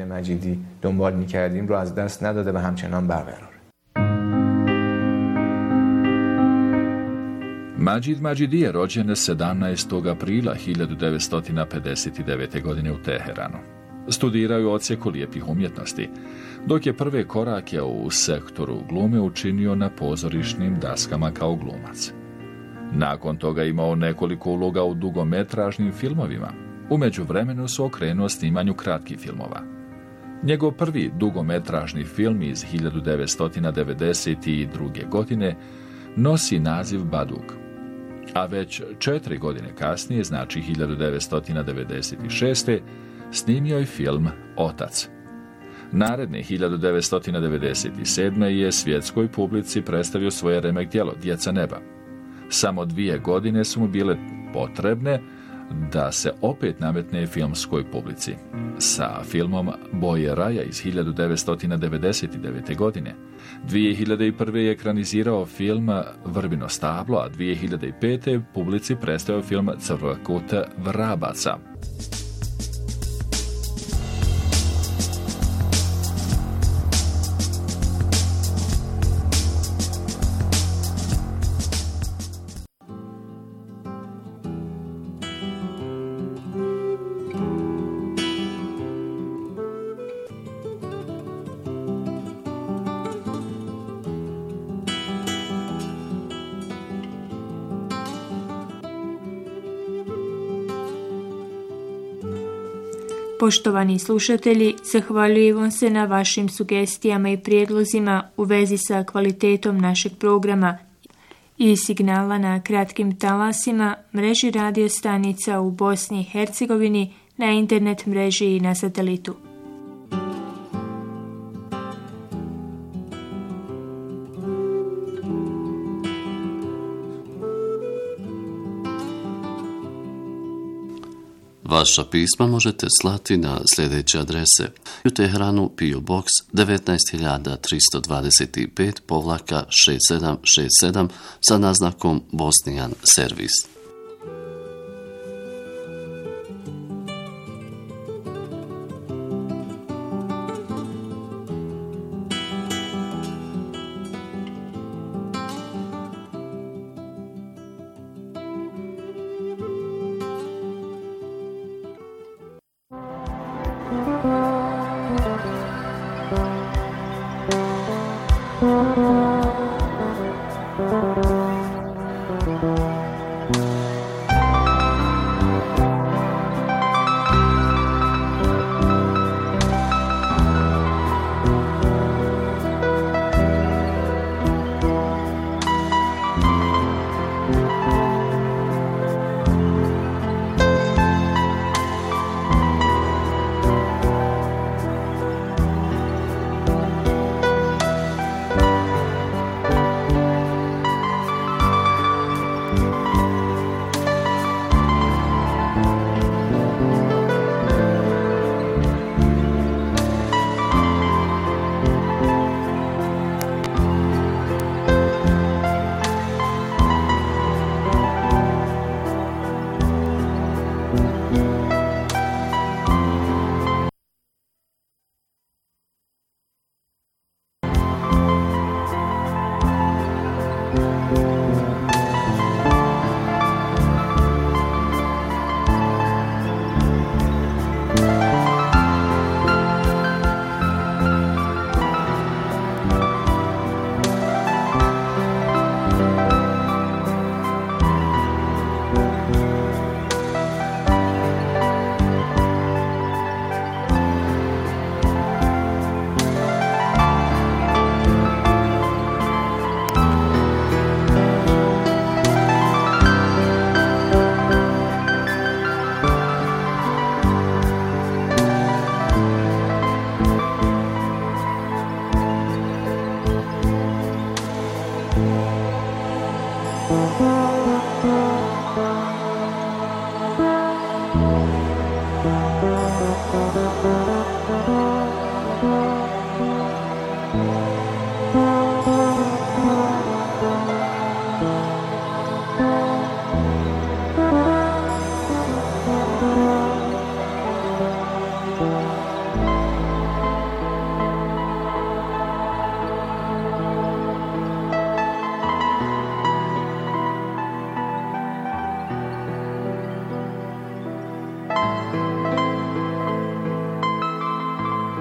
Mađid Mađidije rođen sedamnaestog aprila hiljadu devetsto pedeset devete. godine u Teheranu. Studirao je u odsjeku lijepih umjetnosti, dok je prve korake u sektoru glume učinio na pozorišnim daskama kao glumac. Nakon toga imao nekoliko uloga u dugometražnim filmovima. U međuvremenu se okrenuo snimanju kratkih filmova. Njegov prvi dugometražni film iz hiljadu devetsto devedeset druge. godine nosi naziv Badug, a već četiri godine kasnije, znači hiljadu devetsto devedeset šeste. snimio je film Otac. Naredne hiljadu devetsto devedeset sedme. je svjetskoj publici predstavio svoje remek djelo Djeca neba. Samo dvije godine su mu bile potrebne da se opet nametne filmskoj publici sa filmom Boje raja iz hiljadu devetsto devedeset devete. godine. dvije hiljade prve. je ekranizirao film Vrbino stablo, a dvije hiljade pete. publici predstavio film Crkut vrabaca. Poštovani slušatelji, zahvaljujemo se na vašim sugestijama i prijedlozima u vezi sa kvalitetom našeg programa i signala na kratkim talasima, mreži radio stanica u Bosni i Hercegovini, na internet mreži i na satelitu. Vaša pisma možete slati na sljedeće adrese: u Teheranu P O Box devetnaest hiljada tristo dvadeset pet povlaka šest sedam šest sedam sa naznakom Bosnijan servis.